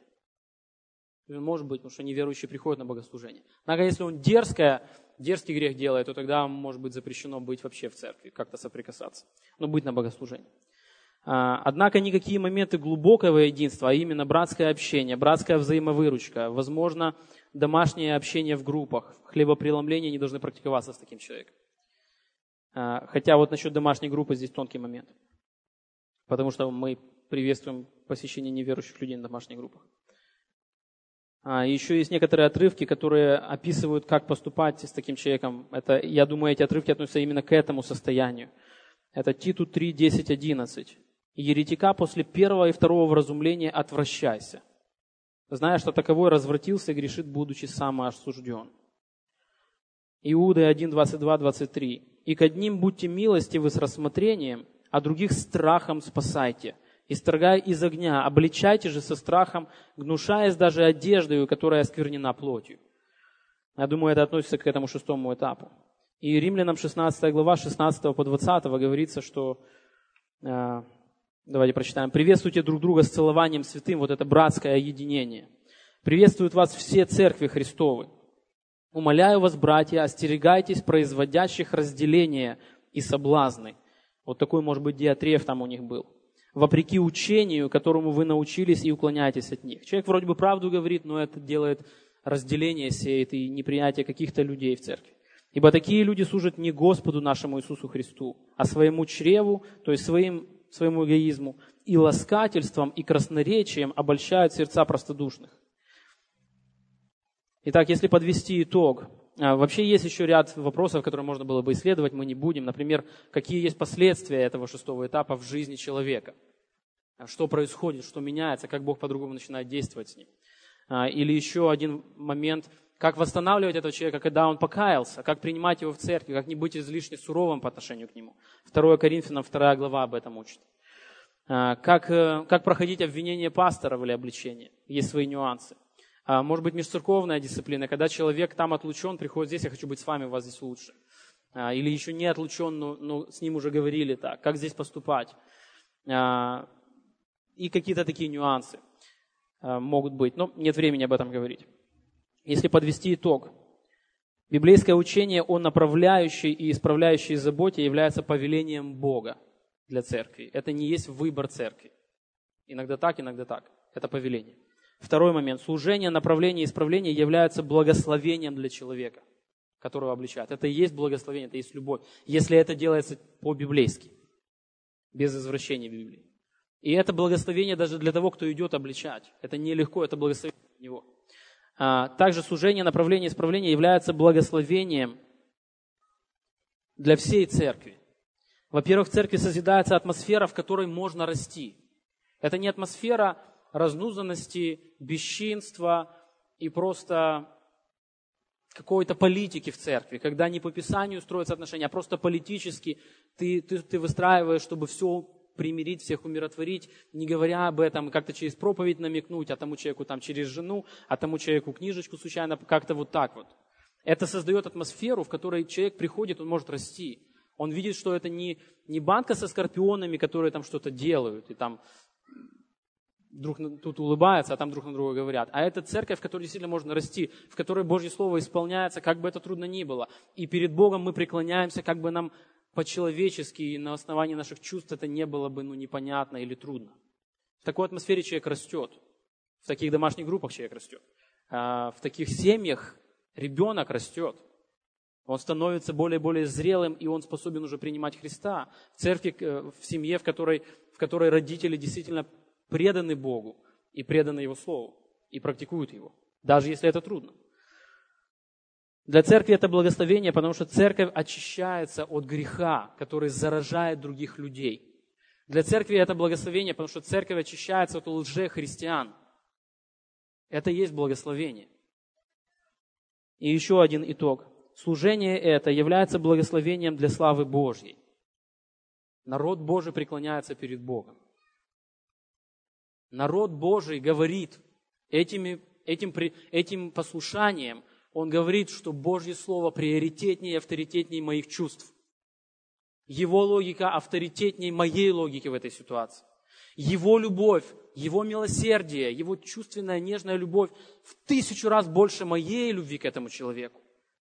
Speaker 1: Он может быть, потому что неверующий приходит на богослужение. Однако, если он дерзкое, дерзкий грех делает, то тогда может быть запрещено быть вообще в церкви, как-то соприкасаться, но быть на богослужении. Однако никакие моменты глубокого единства, а именно братское общение, братская взаимовыручка, возможно, домашнее общение в группах, хлебопреломление не должны практиковаться с таким человеком. Хотя вот насчет домашней группы здесь тонкий момент, потому что мы приветствуем посещение неверующих людей на домашних группах. Еще есть некоторые отрывки, которые описывают, как поступать с таким человеком. Это, я думаю, эти отрывки относятся именно к этому состоянию. Это Титу три, десять, одиннадцать. «Еретика после первого и второго вразумления отвращайся, зная, что таковой развратился и грешит, будучи самоосужден». Иуда один, двадцать два, двадцать три. «И к одним будьте милостивы с рассмотрением, а других страхом спасайте, исторгая из огня, обличайте же со страхом, гнушаясь даже одеждою, которая осквернена плотью». Я думаю, это относится к этому шестому этапу. И Римлянам шестнадцатая глава, шестнадцатого по двадцатого говорится, что, э, давайте прочитаем, «Приветствуйте друг друга с целованием святым», вот это братское единение. «Приветствуют вас все церкви Христовы. Умоляю вас, братья, остерегайтесь производящих разделения и соблазны». Вот такой, может быть, Диатреф там у них был. «Вопреки учению, которому вы научились, и уклоняйтесь от них». Человек вроде бы правду говорит, но это делает разделение, сеет и непринятие каких-то людей в церкви. «Ибо такие люди служат не Господу нашему Иисусу Христу, а своему чреву, то есть своим, своему эгоизму, и ласкательством, и красноречием обольщают сердца простодушных». Итак, если подвести итог, вообще есть еще ряд вопросов, которые можно было бы исследовать, мы не будем. Например, какие есть последствия этого шестого этапа в жизни человека? Что происходит, что меняется, как Бог по-другому начинает действовать с ним? Или еще один момент, как восстанавливать этого человека, когда он покаялся, как принимать его в церкви, как не быть излишне суровым по отношению к нему. второе Коринфянам, вторая глава об этом учит. Как, как проходить обвинение пасторов или обличение, есть свои нюансы. Может быть, межцерковная дисциплина, когда человек там отлучен, приходит здесь, я хочу быть с вами, у вас здесь лучше. Или еще не отлучен, но, но с ним уже говорили так, как здесь поступать. и какие-то такие нюансы могут быть, но нет времени об этом говорить. Если подвести итог, библейское учение о направляющей и исправляющей заботе является повелением Бога для церкви. Это не есть выбор церкви. Иногда так, иногда так. Это повеление. Второй момент. Служение, направление и исправление являются благословением для человека, которого обличают. Это и есть благословение, это и есть любовь, если это делается по-библейски, без извращения Библии. И это благословение даже для того, кто идет обличать. Это нелегко, это благословение для него. А, также служение, направление, исправление является благословением для всей церкви. Во-первых, в церкви созидается атмосфера, в которой можно расти. Это не атмосфера разнузанности, бесчинства и просто какой-то политики в церкви, когда не по Писанию строятся отношения, а просто политически ты, ты, ты выстраиваешь, чтобы все примирить, всех умиротворить, не говоря об этом, как-то через проповедь намекнуть, а тому человеку там через жену, а тому человеку книжечку случайно, как-то вот так вот. Это создает атмосферу, в которой человек приходит, он может расти. Он видит, что это не, не банка со скорпионами, которые там что-то делают, и там друг тут улыбаются, а там друг на друга говорят. А это церковь, в которой действительно можно расти, в которой Божье Слово исполняется, как бы это трудно ни было. И перед Богом мы преклоняемся, как бы нам по-человечески и на основании наших чувств это не было бы ну, непонятно или трудно. В такой атмосфере человек растет. В таких домашних группах человек растет. А в таких семьях ребенок растет. Он становится более и более зрелым, и он способен уже принимать Христа. В церкви, в семье, в которой, в которой родители действительно преданы Богу и преданы Его Слову, и практикуют Его, даже если это трудно. Для церкви это благословение, потому что церковь очищается от греха, который заражает других людей. Для церкви это благословение, потому что церковь очищается от лжехристиан. Это и есть благословение. И еще один итог. Служение это является благословением для славы Божьей. Народ Божий преклоняется перед Богом. Народ Божий говорит этими, этим, этим послушанием, он говорит, что Божье Слово приоритетнее и авторитетнее моих чувств. Его логика авторитетнее моей логики в этой ситуации. Его любовь, Его милосердие, Его чувственная, нежная любовь в тысячу раз больше моей любви к этому человеку.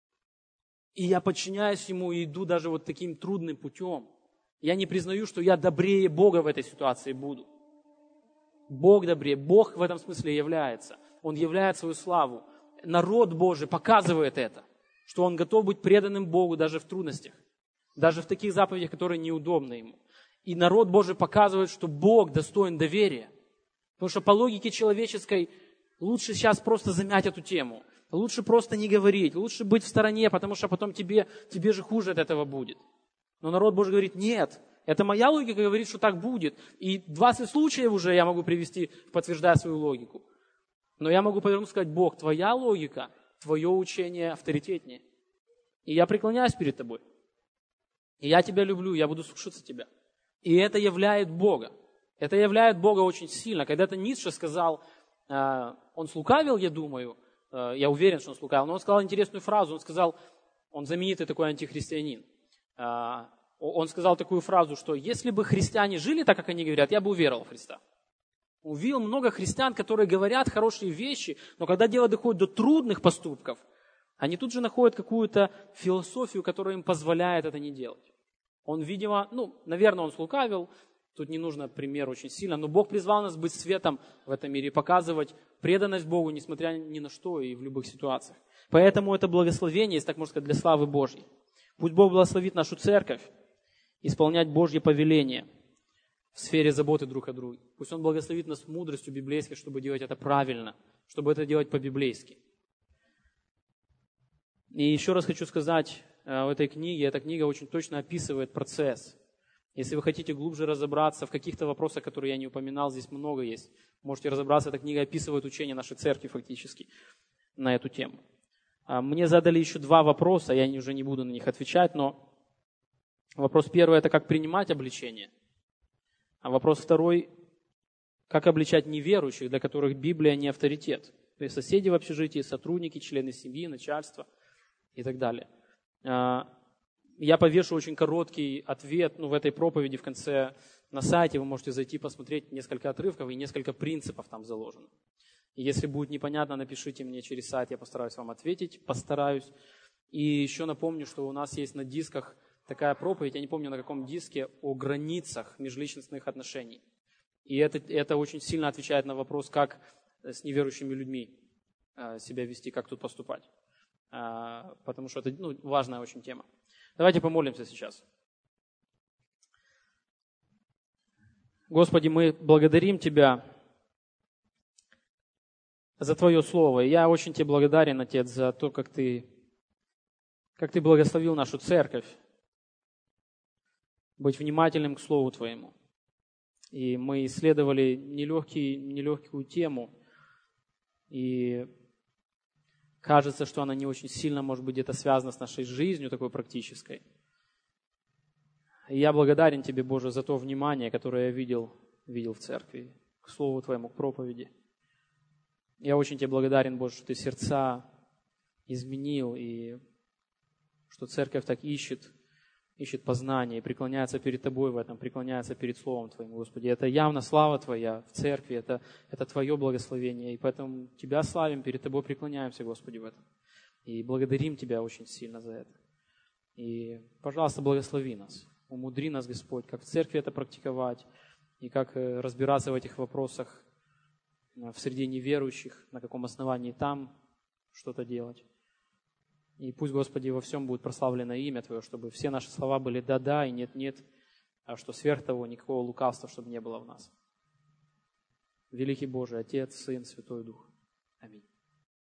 Speaker 1: И я подчиняюсь Ему и иду даже вот таким трудным путем. Я не признаю, что я добрее Бога в этой ситуации буду. Бог добрее, Бог в этом смысле является. Он являет свою славу. Народ Божий показывает это, что он готов быть преданным Богу даже в трудностях, даже в таких заповедях, которые неудобны ему. И народ Божий показывает, что Бог достоин доверия. Потому что по логике человеческой лучше сейчас просто замять эту тему. Лучше просто не говорить, лучше быть в стороне, потому что потом тебе, тебе же хуже от этого будет. Но народ Божий говорит, нет, это моя логика говорит, что так будет. И двадцать случаев уже я могу привести, подтверждая свою логику. Но я могу повернуться и сказать, Бог, твоя логика, твое учение авторитетнее. И я преклоняюсь перед тобой. И я тебя люблю, я буду слушаться тебя. И это являет Бога. Это являет Бога очень сильно. Когда-то Ницше сказал, он слукавил, я думаю, я уверен, что он слукавил, но он сказал интересную фразу. Он сказал, он знаменитый такой антихристианин. Он сказал такую фразу, что если бы христиане жили так, как они говорят, я бы уверовал в Христа. Увидел много христиан, которые говорят хорошие вещи, но когда дело доходит до трудных поступков, они тут же находят какую-то философию, которая им позволяет это не делать. Он, видимо, ну, наверное, он слукавил, тут не нужно пример очень сильно, но Бог призвал нас быть светом в этом мире, показывать преданность Богу, несмотря ни на что и в любых ситуациях. Поэтому это благословение, если так можно сказать, для славы Божьей. Пусть Бог благословит нашу церковь исполнять Божье повеление в сфере заботы друг о друге. Пусть Он благословит нас мудростью библейской, чтобы делать это правильно, чтобы это делать по-библейски. И еще раз хочу сказать в этой книге, эта книга очень точно описывает процесс. Если вы хотите глубже разобраться в каких-то вопросах, которые я не упоминал, здесь много есть, можете разобраться, эта книга описывает учение нашей церкви фактически на эту тему. Мне задали еще два вопроса, я уже не буду на них отвечать, но вопрос первый – это как принимать обличение. А вопрос второй – как обличать неверующих, для которых Библия не авторитет. То есть соседи в общежитии, сотрудники, члены семьи, начальство и так далее. Я повешу очень короткий ответ, ну, в этой проповеди в конце на сайте. Вы можете зайти посмотреть несколько отрывков, и несколько принципов там заложено. И если будет непонятно, напишите мне через сайт, я постараюсь вам ответить, постараюсь. И еще напомню, что у нас есть на дисках такая проповедь, я не помню на каком диске, о границах межличностных отношений. И это, это очень сильно отвечает на вопрос, как с неверующими людьми себя вести, как тут поступать. Потому что это, ну, важная очень тема. Давайте помолимся сейчас. Господи, мы благодарим Тебя за Твое Слово. И я очень Тебе благодарен, Отец, за то, как Ты, как Ты благословил нашу церковь быть внимательным к Слову Твоему. И мы исследовали нелегкий, нелегкую тему, и кажется, что она не очень сильно, может быть, где-то связана с нашей жизнью такой практической. И я благодарен Тебе, Боже, за то внимание, которое я видел, видел в церкви, к Слову Твоему, к проповеди. Я очень Тебе благодарен, Боже, что Ты сердца изменил, и что церковь так ищет, ищет познание, и преклоняется перед Тобой в этом, преклоняется перед Словом Твоим, Господи. Это явно слава Твоя в церкви, это, это Твое благословение, и поэтому Тебя славим, перед Тобой преклоняемся, Господи, в этом. И благодарим Тебя очень сильно за это. И, пожалуйста, благослови нас, умудри нас, Господь, как в церкви это практиковать, и как разбираться в этих вопросах в среде неверующих, на каком основании там что-то делать. И пусть, Господи, во всем будет прославлено имя Твое, чтобы все наши слова были «да-да» и «нет-нет», а что сверх того никакого лукавства, чтобы не было в нас. Великий Божий, Отец, Сын, Святой Дух. Аминь.